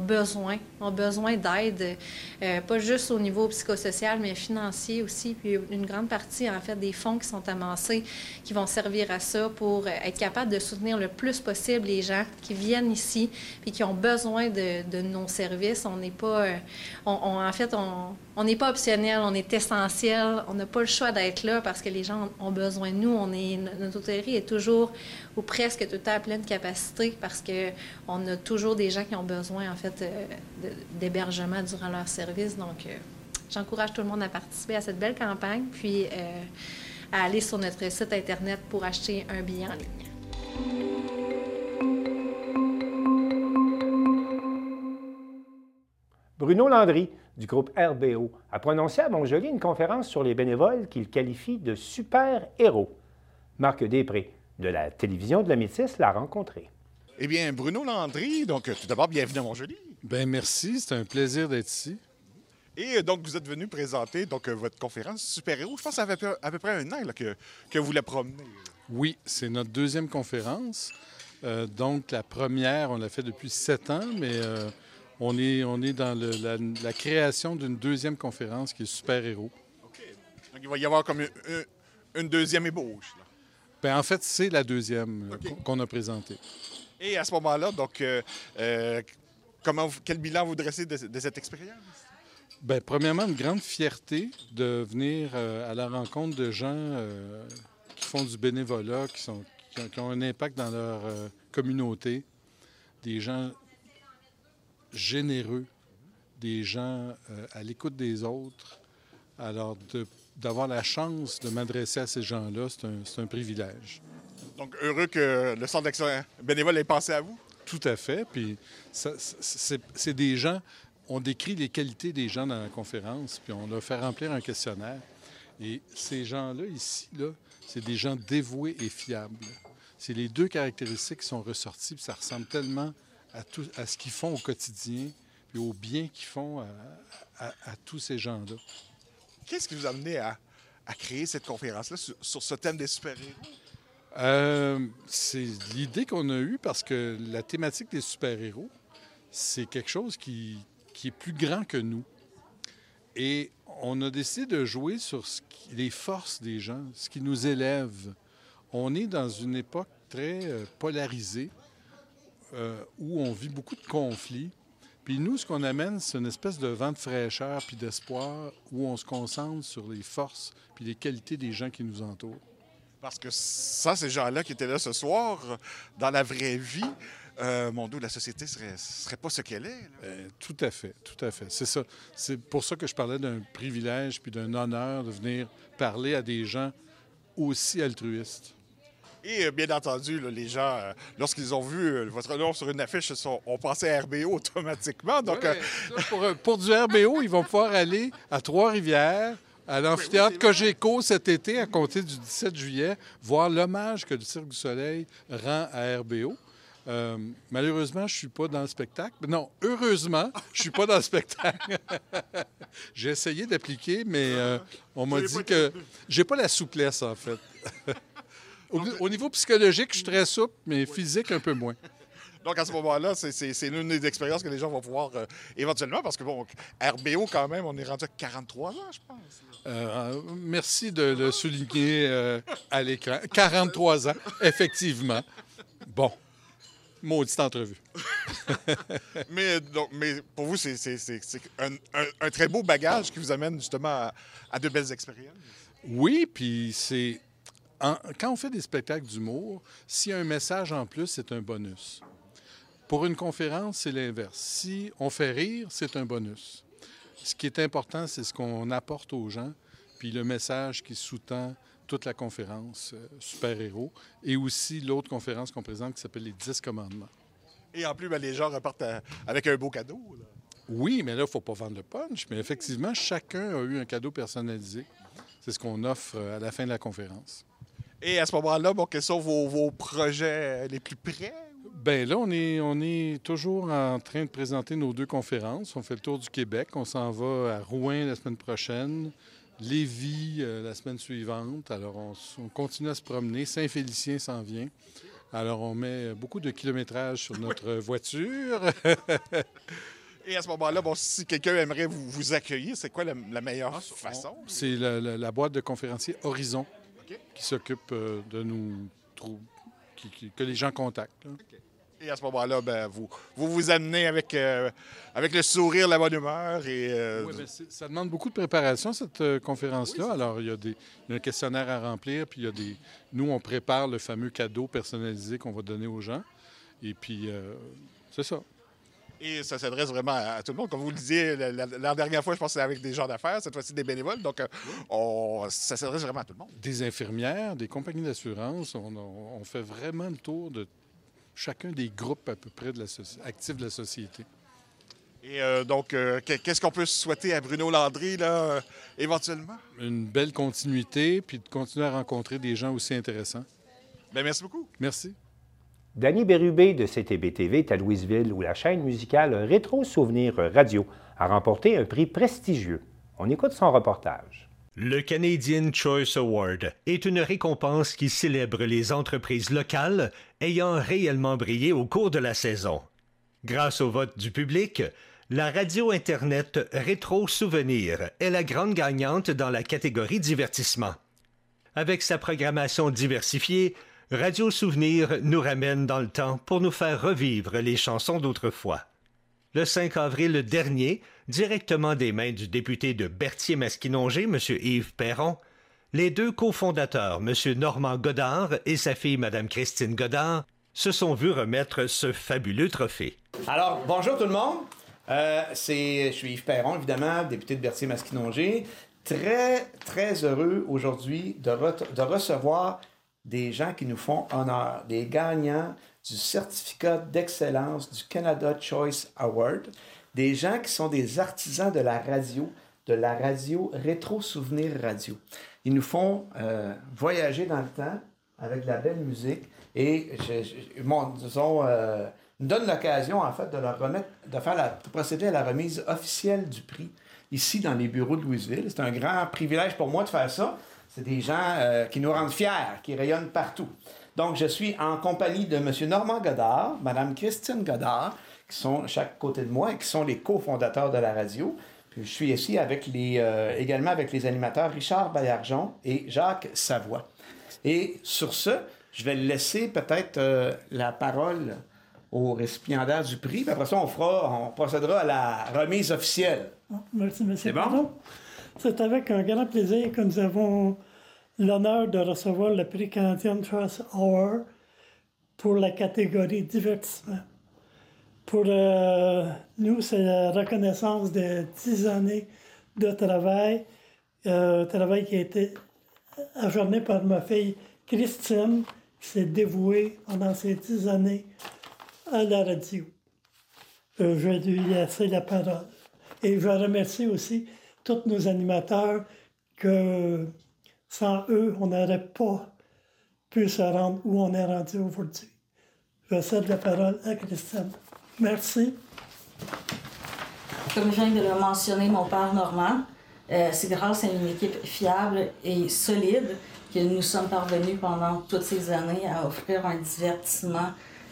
besoin d'aide, pas juste au niveau psychosocial, mais financier aussi. Puis une grande partie, en fait, des fonds qui sont amassés qui vont servir à ça pour être capable de soutenir le plus possible les gens qui viennent ici puis qui ont besoin de nos services. On n'est pas... on n'est pas optionnel, on est essentiel. On n'a pas le choix d'être là parce que les gens ont besoin de nous. Notre hôtellerie est toujours ou presque tout le temps à pleine capacité parce qu'on a toujours des gens qui ont besoin, en fait, d'hébergement durant leur service. Donc, j'encourage tout le monde à participer à cette belle campagne puis à aller sur notre site Internet pour acheter un billet en ligne. Bruno Landry, du groupe RBO, a prononcé à Montjoly une conférence sur les bénévoles qu'il qualifie de super-héros. Marc Després, de la télévision de la Métis, l'a rencontré. Eh bien, Bruno Landry, donc tout d'abord, bienvenue à Montjoly. Bien, merci. C'est un plaisir d'être ici. Et donc, vous êtes venu présenter votre conférence Super-héros. Je pense que ça fait à peu près un an là, que vous la promenez. Oui, c'est notre deuxième conférence. Donc, la première, on l'a fait depuis 7 ans, mais on est dans la création d'une deuxième conférence qui est Super-héros. OK. Donc, il va y avoir comme une deuxième ébauche. Là. Bien, en fait, c'est la deuxième qu'on a présentée. Et à ce moment-là, donc, quel bilan vous dressez de cette expérience? Bien, premièrement, une grande fierté de venir à la rencontre de gens qui font du bénévolat, qui ont un impact dans leur communauté, des gens généreux, des gens à l'écoute des autres. Alors, d'avoir la chance de m'adresser à ces gens-là, c'est un privilège. Donc, heureux que le Centre d'action bénévole ait pensé à vous? Tout à fait. Puis, c'est des gens... On décrit les qualités des gens dans la conférence, puis on leur fait remplir un questionnaire. Et ces gens-là, ici, là, c'est des gens dévoués et fiables. C'est les deux caractéristiques qui sont ressorties, puis ça ressemble tellement à ce qu'ils font au quotidien, puis au bien qu'ils font à tous ces gens-là. Qu'est-ce qui vous a amené à créer cette conférence-là sur ce thème des super-héros? C'est l'idée qu'on a eue parce que la thématique des super-héros, c'est quelque chose qui est plus grand que nous. Et on a décidé de jouer sur les forces des gens, ce qui nous élève. On est dans une époque très polarisée où on vit beaucoup de conflits. Puis nous, ce qu'on amène, c'est une espèce de vent de fraîcheur puis d'espoir où on se concentre sur les forces puis les qualités des gens qui nous entourent. Parce que ces gens-là qui étaient là ce soir, dans la vraie vie, mon Dieu, la société serait pas ce qu'elle est. Tout à fait. C'est ça. C'est pour ça que je parlais d'un privilège puis d'un honneur de venir parler à des gens aussi altruistes. Et bien entendu, là, les gens, lorsqu'ils ont vu votre nom sur une affiche, ont pensé à RBO automatiquement. Donc, pour du RBO, ils vont pouvoir aller à Trois-Rivières, à l'amphithéâtre Cogeco cet été, à compter du 17 juillet, voir l'hommage que le Cirque du Soleil rend à RBO. Malheureusement, je ne suis pas dans le spectacle. Non, heureusement, je ne suis pas dans le spectacle. J'ai essayé d'appliquer, mais on m'a dit que j'ai pas la souplesse, en fait. Au niveau psychologique, je suis très souple, mais physique, un peu moins. Donc, à ce moment-là, c'est l'une des expériences que les gens vont pouvoir éventuellement, parce que, bon, RBO, quand même, on est rendu à 43 ans, je pense. Merci de le souligner à l'écran. 43 ans, effectivement. Bon. Maudite entrevue. mais pour vous, c'est un très beau bagage qui vous amène justement à de belles expériences. Oui, puis c'est... Quand on fait des spectacles d'humour, s'il y a un message en plus, c'est un bonus. Pour une conférence, c'est l'inverse. Si on fait rire, c'est un bonus. Ce qui est important, c'est ce qu'on apporte aux gens, puis le message qui sous-tend toute la conférence super-héros, et aussi l'autre conférence qu'on présente qui s'appelle les 10 commandements. Et en plus, les gens repartent avec un beau cadeau. Là. Oui, mais là, il ne faut pas vendre le punch, mais effectivement, chacun a eu un cadeau personnalisé. C'est ce qu'on offre à la fin de la conférence. Et à ce moment-là, bon, quels sont vos projets les plus près? Bien là, on est toujours en train de présenter nos 2 conférences. On fait le tour du Québec. On s'en va à Rouen la semaine prochaine, Lévis la semaine suivante. Alors, on continue à se promener. Saint-Félicien s'en vient. Alors, on met beaucoup de kilométrage sur notre voiture. Et à ce moment-là, bon, si quelqu'un aimerait vous accueillir, c'est quoi la meilleure façon? C'est la boîte de conférenciers Horizon qui s'occupe de nous... que les gens contactent. Okay. Et à ce moment-là, ben, vous amenez avec le sourire, la bonne humeur. Oui, bien, ça demande beaucoup de préparation, cette conférence-là. Oui, alors, il y a un questionnaire à remplir, puis nous, on prépare le fameux cadeau personnalisé qu'on va donner aux gens. Et puis, c'est ça. Et ça s'adresse vraiment à tout le monde. Comme vous le disiez, la dernière fois, je pense que c'était avec des gens d'affaires, cette fois-ci des bénévoles. Donc, ça s'adresse vraiment à tout le monde. Des infirmières, des compagnies d'assurance. On fait vraiment le tour de chacun des groupes à peu près actifs de la société. Et donc, qu'est-ce qu'on peut souhaiter à Bruno Landry, là, éventuellement? Une belle continuité, puis de continuer à rencontrer des gens aussi intéressants. Bien, merci beaucoup. Merci. Danny Bérubé de CTB-TV est à Louisville, où la chaîne musicale Rétro Souvenir Radio a remporté un prix prestigieux. On écoute son reportage. Le Canadian Choice Award est une récompense qui célèbre les entreprises locales ayant réellement brillé au cours de la saison. Grâce au vote du public, la radio Internet Rétro Souvenir est la grande gagnante dans la catégorie divertissement. Avec sa programmation diversifiée, Radio Souvenir nous ramène dans le temps pour nous faire revivre les chansons d'autrefois. Le 5 avril dernier, directement des mains du député de Berthier-Masquinongé, M. Yves Perron, les deux cofondateurs, M. Normand Godard et sa fille, Mme Christine Godard, se sont vus remettre ce fabuleux trophée. Alors, bonjour tout le monde. Je suis Yves Perron, évidemment, député de Berthier-Masquinongé. Très, très heureux aujourd'hui de recevoir des gens qui nous font honneur, des gagnants du certificat d'excellence du Canada Choice Award, des gens qui sont des artisans de la radio Rétro Souvenir Radio. Ils nous font voyager dans le temps avec de la belle musique et nous donnent l'occasion, en fait, de procéder à la remise officielle du prix ici dans les bureaux de Louisville. C'est un grand privilège pour moi de faire ça. C'est des gens qui nous rendent fiers, qui rayonnent partout. Donc, je suis en compagnie de M. Normand Godard, Mme Christine Godard, qui sont à chaque côté de moi et qui sont les cofondateurs de la radio. Puis, je suis ici avec également avec les animateurs Richard Baillargeon et Jacques Savoie. Et sur ce, je vais laisser peut-être la parole au récipiendaire du prix. Puis après ça, on procédera à la remise officielle. Merci, M. C'est bon? C'est avec un grand plaisir que nous avons l'honneur de recevoir le prix Canadian Choice Award pour la catégorie divertissement. Pour nous, c'est la reconnaissance de 10 années de travail, travail qui a été ajourné par ma fille Christine, qui s'est dévouée pendant ces 10 années à la radio. Je vais lui laisser la parole. Et je remercie aussi tous nos animateurs que sans eux, on n'aurait pas pu se rendre où on est rendu aujourd'hui. Je cède la parole à Christine. Merci. Comme je viens de le mentionner, mon père Normand, c'est grâce à une équipe fiable et solide que nous sommes parvenus pendant toutes ces années à offrir un divertissement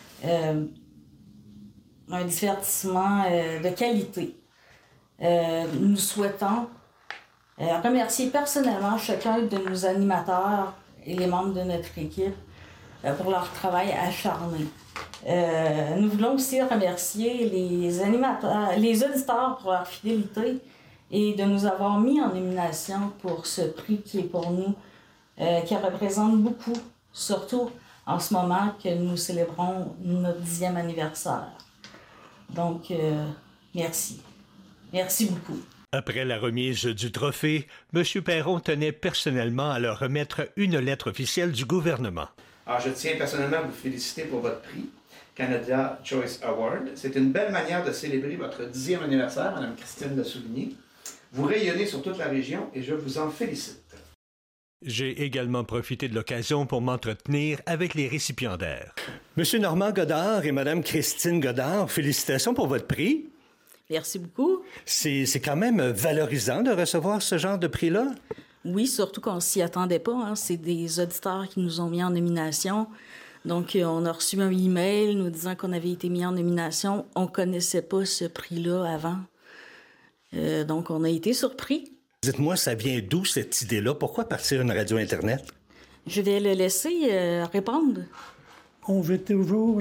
de qualité. Nous souhaitons remercier personnellement chacun de nos animateurs et les membres de notre équipe pour leur travail acharné. Nous voulons aussi remercier les auditeurs pour leur fidélité et de nous avoir mis en nomination pour ce prix qui est pour nous, qui représente beaucoup, surtout en ce moment que nous célébrons notre 10e anniversaire. Donc, merci. Merci beaucoup. Après la remise du trophée, M. Perron tenait personnellement à leur remettre une lettre officielle du gouvernement. Alors, je tiens personnellement à vous féliciter pour votre prix, Canada Choice Award. C'est une belle manière de célébrer votre 10e anniversaire, Mme Christine l'a souligné. Vous rayonnez sur toute la région et je vous en félicite. J'ai également profité de l'occasion pour m'entretenir avec les récipiendaires. Monsieur Normand Godard et Mme Christine Godard, félicitations pour votre prix. Merci beaucoup. C'est quand même valorisant de recevoir ce genre de prix-là. Oui, surtout qu'on ne s'y attendait pas. Hein. C'est des auditeurs qui nous ont mis en nomination. Donc, on a reçu un email nous disant qu'on avait été mis en nomination. On ne connaissait pas ce prix-là avant. Donc, on a été surpris. Dites-moi, ça vient d'où cette idée-là? Pourquoi partir une radio Internet? Je vais le laisser répondre. On veut toujours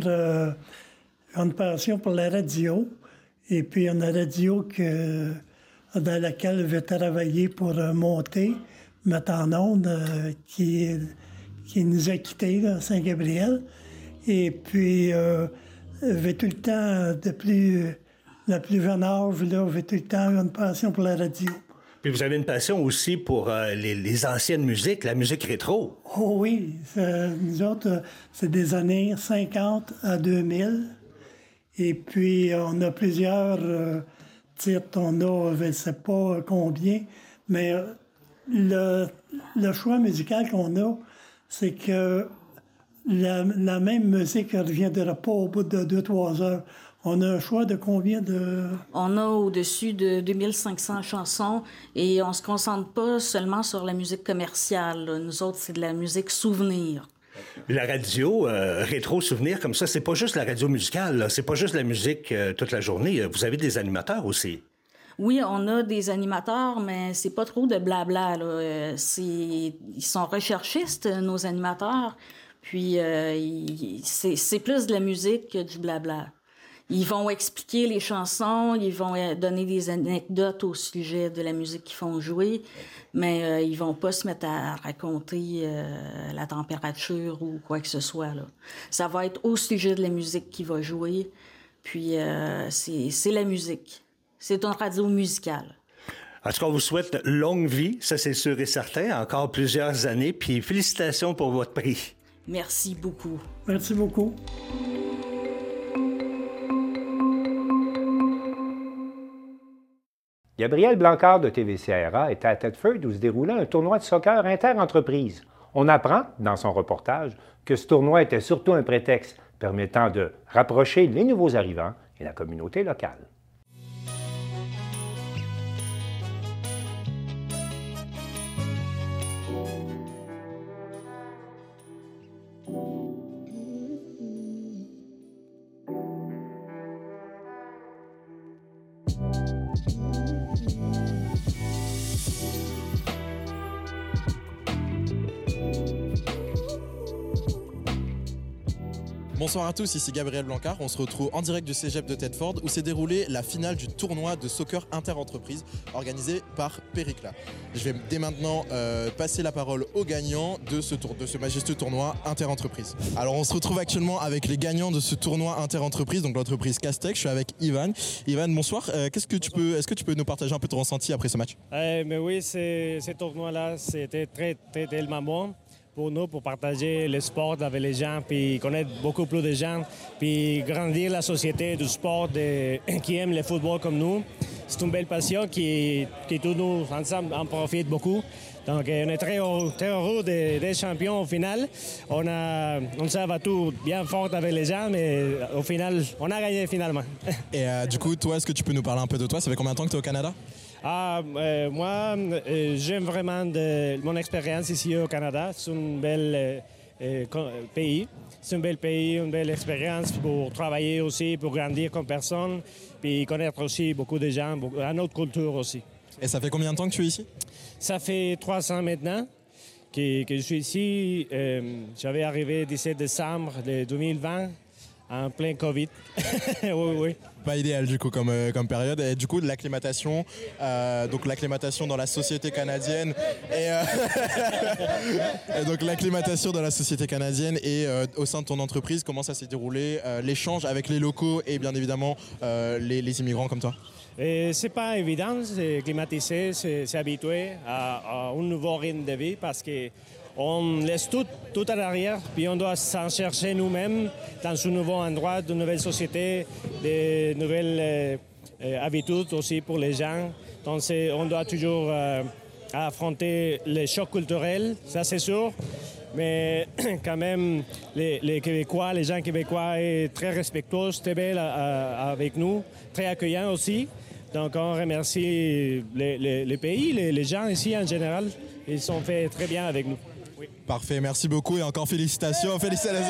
une passion pour la radio. Et puis, on a la radio dans laquelle je vais travailler pour monter, mettre en onde, qui nous a quittés à Saint-Gabriel. Et puis, j'ai tout le temps, depuis le plus jeune âge, j'ai tout le temps eu une passion pour la radio. Puis vous avez une passion aussi pour les anciennes musiques, la musique rétro. Oh oui, nous autres, c'est des années 50 à 2000. Et puis, on a plusieurs titres. On a, je ne sais pas combien, mais le choix musical qu'on a, c'est que la même musique ne reviendra pas au bout de 2-3 heures. On a un choix de combien de... On a au-dessus de 2500 chansons et on ne se concentre pas seulement sur la musique commerciale. Là. Nous autres, c'est de la musique souvenir. La radio rétro souvenir comme ça, c'est pas juste la radio musicale, là. C'est pas juste la musique toute la journée. Vous avez des animateurs aussi. Oui, on a des animateurs, mais c'est pas trop de blabla. Là. Ils sont recherchistes, nos animateurs. Puis, c'est plus de la musique que du blabla. Ils vont expliquer les chansons, ils vont donner des anecdotes au sujet de la musique qu'ils font jouer, mais ils vont pas se mettre à raconter la température ou quoi que ce soit, là. Ça va être au sujet de la musique qui va jouer, puis c'est la musique. C'est une radio musicale. En tout cas, on vous souhaite longue vie, ça c'est sûr et certain, encore plusieurs années, puis félicitations pour votre prix. Merci beaucoup. Merci beaucoup. Gabriel Blancard de TVCRA était à Thetford où se déroulait un tournoi de soccer inter-entreprise. On apprend, dans son reportage, que ce tournoi était surtout un prétexte permettant de rapprocher les nouveaux arrivants et la communauté locale. Bonsoir à tous, ici Gabriel Blancard. On se retrouve en direct du Cégep de Thetford où s'est déroulée la finale du tournoi de soccer inter-entreprise organisé par Péricla. Je vais dès maintenant passer la parole aux gagnants de ce majestueux tournoi inter-entreprise. Alors on se retrouve actuellement avec les gagnants de ce tournoi inter-entreprise, donc l'entreprise Castec. Je suis avec Ivan. Ivan, bonsoir. Est-ce que tu peux nous partager un peu ton ressenti après ce match? Mais oui, ce tournoi-là, c'était tellement bon pour nous, pour partager le sport avec les gens, puis connaître beaucoup plus de gens, puis grandir la société du sport qui aime le football comme nous. C'est une belle passion qui tous nous, ensemble, en profitent beaucoup. Donc, on est très heureux d'être champions au final. On s'est battu bien fort avec les gens, mais au final, on a gagné finalement. Et du coup, toi, est-ce que tu peux nous parler un peu de toi? Ça fait combien de temps que tu es au Canada? Moi, j'aime vraiment mon expérience ici au Canada. C'est un bel pays. C'est un bel pays, une belle expérience pour travailler aussi, pour grandir comme personne, puis connaître aussi beaucoup de gens, une autre culture aussi. Et ça fait combien de temps que tu es ici? Ça fait 3 ans maintenant que je suis ici. J'avais arrivé le 17 décembre 2020. En plein COVID. Oui. Pas idéal du coup comme période. Et du coup de l'acclimatation, donc l'acclimatation dans la société canadienne et donc l'acclimatation dans la société canadienne et au sein de ton entreprise, comment ça s'est déroulé, l'échange avec les locaux et bien évidemment les immigrants comme toi? C'est pas évident, c'est climatiser, c'est habitué à un nouveau rythme de vie parce que on laisse tout en arrière, puis on doit s'en chercher nous-mêmes dans ce nouveau endroit, de nouvelles sociétés, de nouvelles habitudes aussi pour les gens. Donc on doit toujours affronter les chocs culturels, ça c'est sûr. Mais quand même, les Québécois, les gens québécois sont très respectueux, très belles avec nous, très accueillants aussi. Donc on remercie les pays, les gens ici en général, ils sont fait très bien avec nous. Oui. Parfait, merci beaucoup et encore félicitations. Félicitations.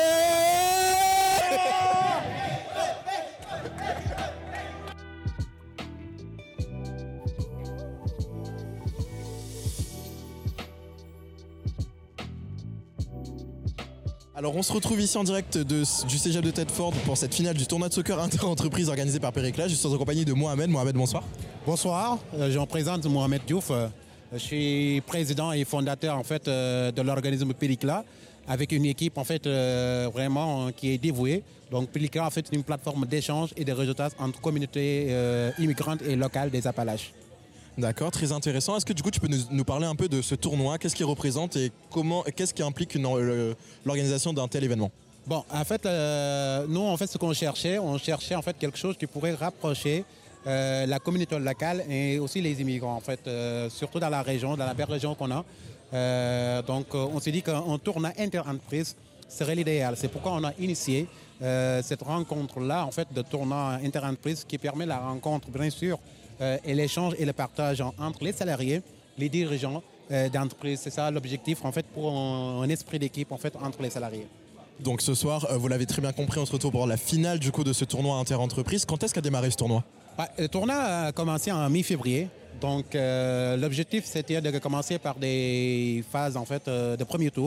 Alors on se retrouve ici en direct du Cégep de Thetford pour cette finale du tournoi de soccer inter-entreprise organisé par Péricla. Je suis en compagnie de Mohamed. Mohamed, bonsoir. Bonsoir, je me présente Mohamed Diouf. Je suis président et fondateur en fait de l'organisme Péricla avec une équipe en fait vraiment qui est dévouée. Donc Péricla en fait c'est une plateforme d'échange et de réseautage entre communautés immigrantes et locales des Appalaches. D'accord, très intéressant. Est-ce que du coup tu peux nous parler un peu de ce tournoi, qu'est-ce qu'il représente et qu'est-ce qui implique l'organisation d'un tel événement? Bon, en fait, nous en fait ce qu'on cherchait, on cherchait en fait quelque chose qui pourrait rapprocher la communauté locale et aussi les immigrants en fait, surtout dans la région, dans la belle région qu'on a. Donc on s'est dit qu'un tournoi inter-entreprise serait l'idéal. C'est pourquoi on a initié cette rencontre-là en fait de tournoi inter-entreprise qui permet la rencontre bien sûr et l'échange et le partage entre les salariés, les dirigeants d'entreprise. C'est ça l'objectif en fait pour un esprit d'équipe en fait entre les salariés. Donc ce soir, vous l'avez très bien compris, on se retrouve pour la finale du coup de ce tournoi inter-entreprise. Quand est-ce qu'a démarré ce tournoi? Le tournoi a commencé en mi-février. Donc l'objectif c'était de commencer par des phases en fait de premier tour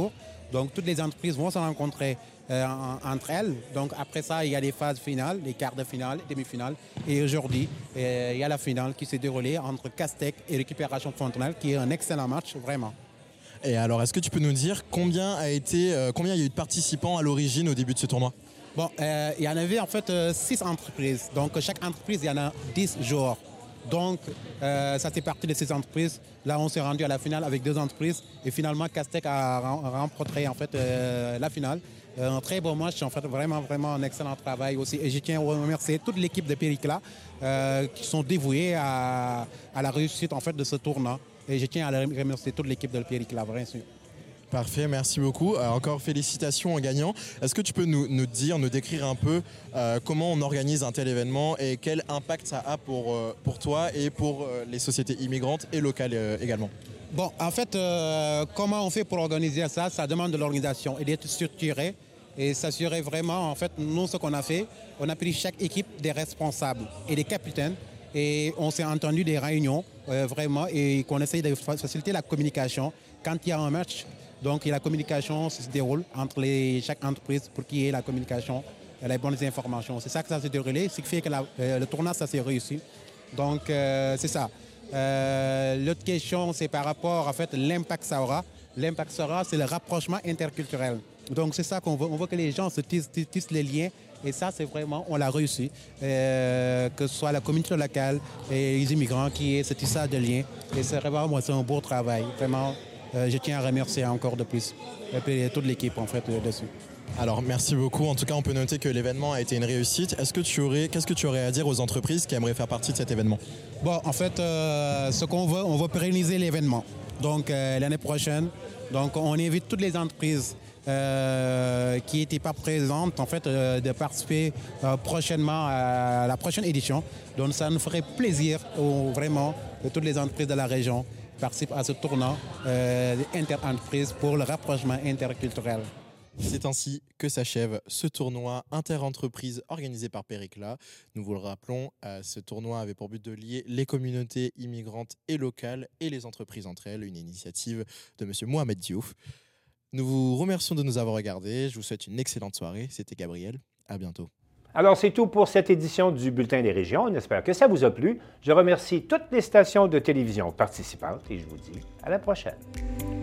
Donc, toutes les entreprises vont se rencontrer entre elles. Donc, après ça, il y a les phases finales, les quarts de finale, demi-finale. Et aujourd'hui, il y a la finale qui s'est déroulée entre Castec et Récupération Fontenelle, qui est un excellent match, vraiment. Et alors, est-ce que tu peux nous dire combien il y a eu de participants à l'origine au début de ce tournoi? Bon, il y en avait en fait 6 entreprises. Donc, chaque entreprise, il y en a 10 joueurs. Donc, ça fait partie de ces entreprises. Là, on s'est rendu à la finale avec 2 entreprises. Et finalement, Castec a remporté en fait, la finale. Un très beau match, en fait, vraiment un excellent travail aussi. Et je tiens à remercier toute l'équipe de Péricla qui sont dévoués à la réussite en fait, de ce tournoi. Et je tiens à remercier toute l'équipe de Péricla, vraiment. Parfait, merci beaucoup. Encore félicitations aux gagnants. Est-ce que tu peux nous décrire un peu comment on organise un tel événement et quel impact ça a pour toi et pour les sociétés immigrantes et locales également? Bon, en fait, comment on fait pour organiser ça? Ça demande de l'organisation et d'être structuré et s'assurer vraiment, en fait, nous, ce qu'on a fait, on a pris chaque équipe des responsables et des capitaines et on s'est entendu des réunions, vraiment, et qu'on essaye de faciliter la communication quand il y a un match. Donc, la communication se déroule entre chaque entreprise pour qu'il y ait la communication et les bonnes informations. C'est ça que ça s'est déroulé, ce qui fait que le tournoi, ça s'est réussi. Donc, c'est ça. L'autre question, c'est par rapport, en fait, l'impact que ça aura. L'impact que ça aura, c'est le rapprochement interculturel. Donc, c'est ça qu'on veut. On veut que les gens se tissent les liens. Et ça, c'est vraiment, on l'a réussi. Que ce soit la communauté locale et les immigrants qui aient ce tissage de liens. Et c'est vraiment, moi, c'est un beau travail. Vraiment, je tiens à remercier encore de plus toute l'équipe, en fait, dessus. Alors, merci beaucoup. En tout cas, on peut noter que l'événement a été une réussite. Qu'est-ce que tu aurais à dire aux entreprises qui aimeraient faire partie de cet événement? Bon, en fait, ce qu'on veut, on veut pérenniser l'événement. Donc, l'année prochaine, donc, on invite toutes les entreprises qui n'étaient pas présentes, en fait, de participer prochainement à la prochaine édition. Donc, ça nous ferait plaisir, vraiment, que toutes les entreprises de la région participent à ce tournoi inter-entreprise pour le rapprochement interculturel. C'est ainsi que s'achève ce tournoi inter-entreprise organisé par Péricla. Nous vous le rappelons, ce tournoi avait pour but de lier les communautés immigrantes et locales et les entreprises entre elles, une initiative de M. Mohamed Diouf. Nous vous remercions de nous avoir regardés. Je vous souhaite une excellente soirée. C'était Gabriel. À bientôt. Alors, c'est tout pour cette édition du Bulletin des régions. On espère que ça vous a plu. Je remercie toutes les stations de télévision participantes et je vous dis à la prochaine.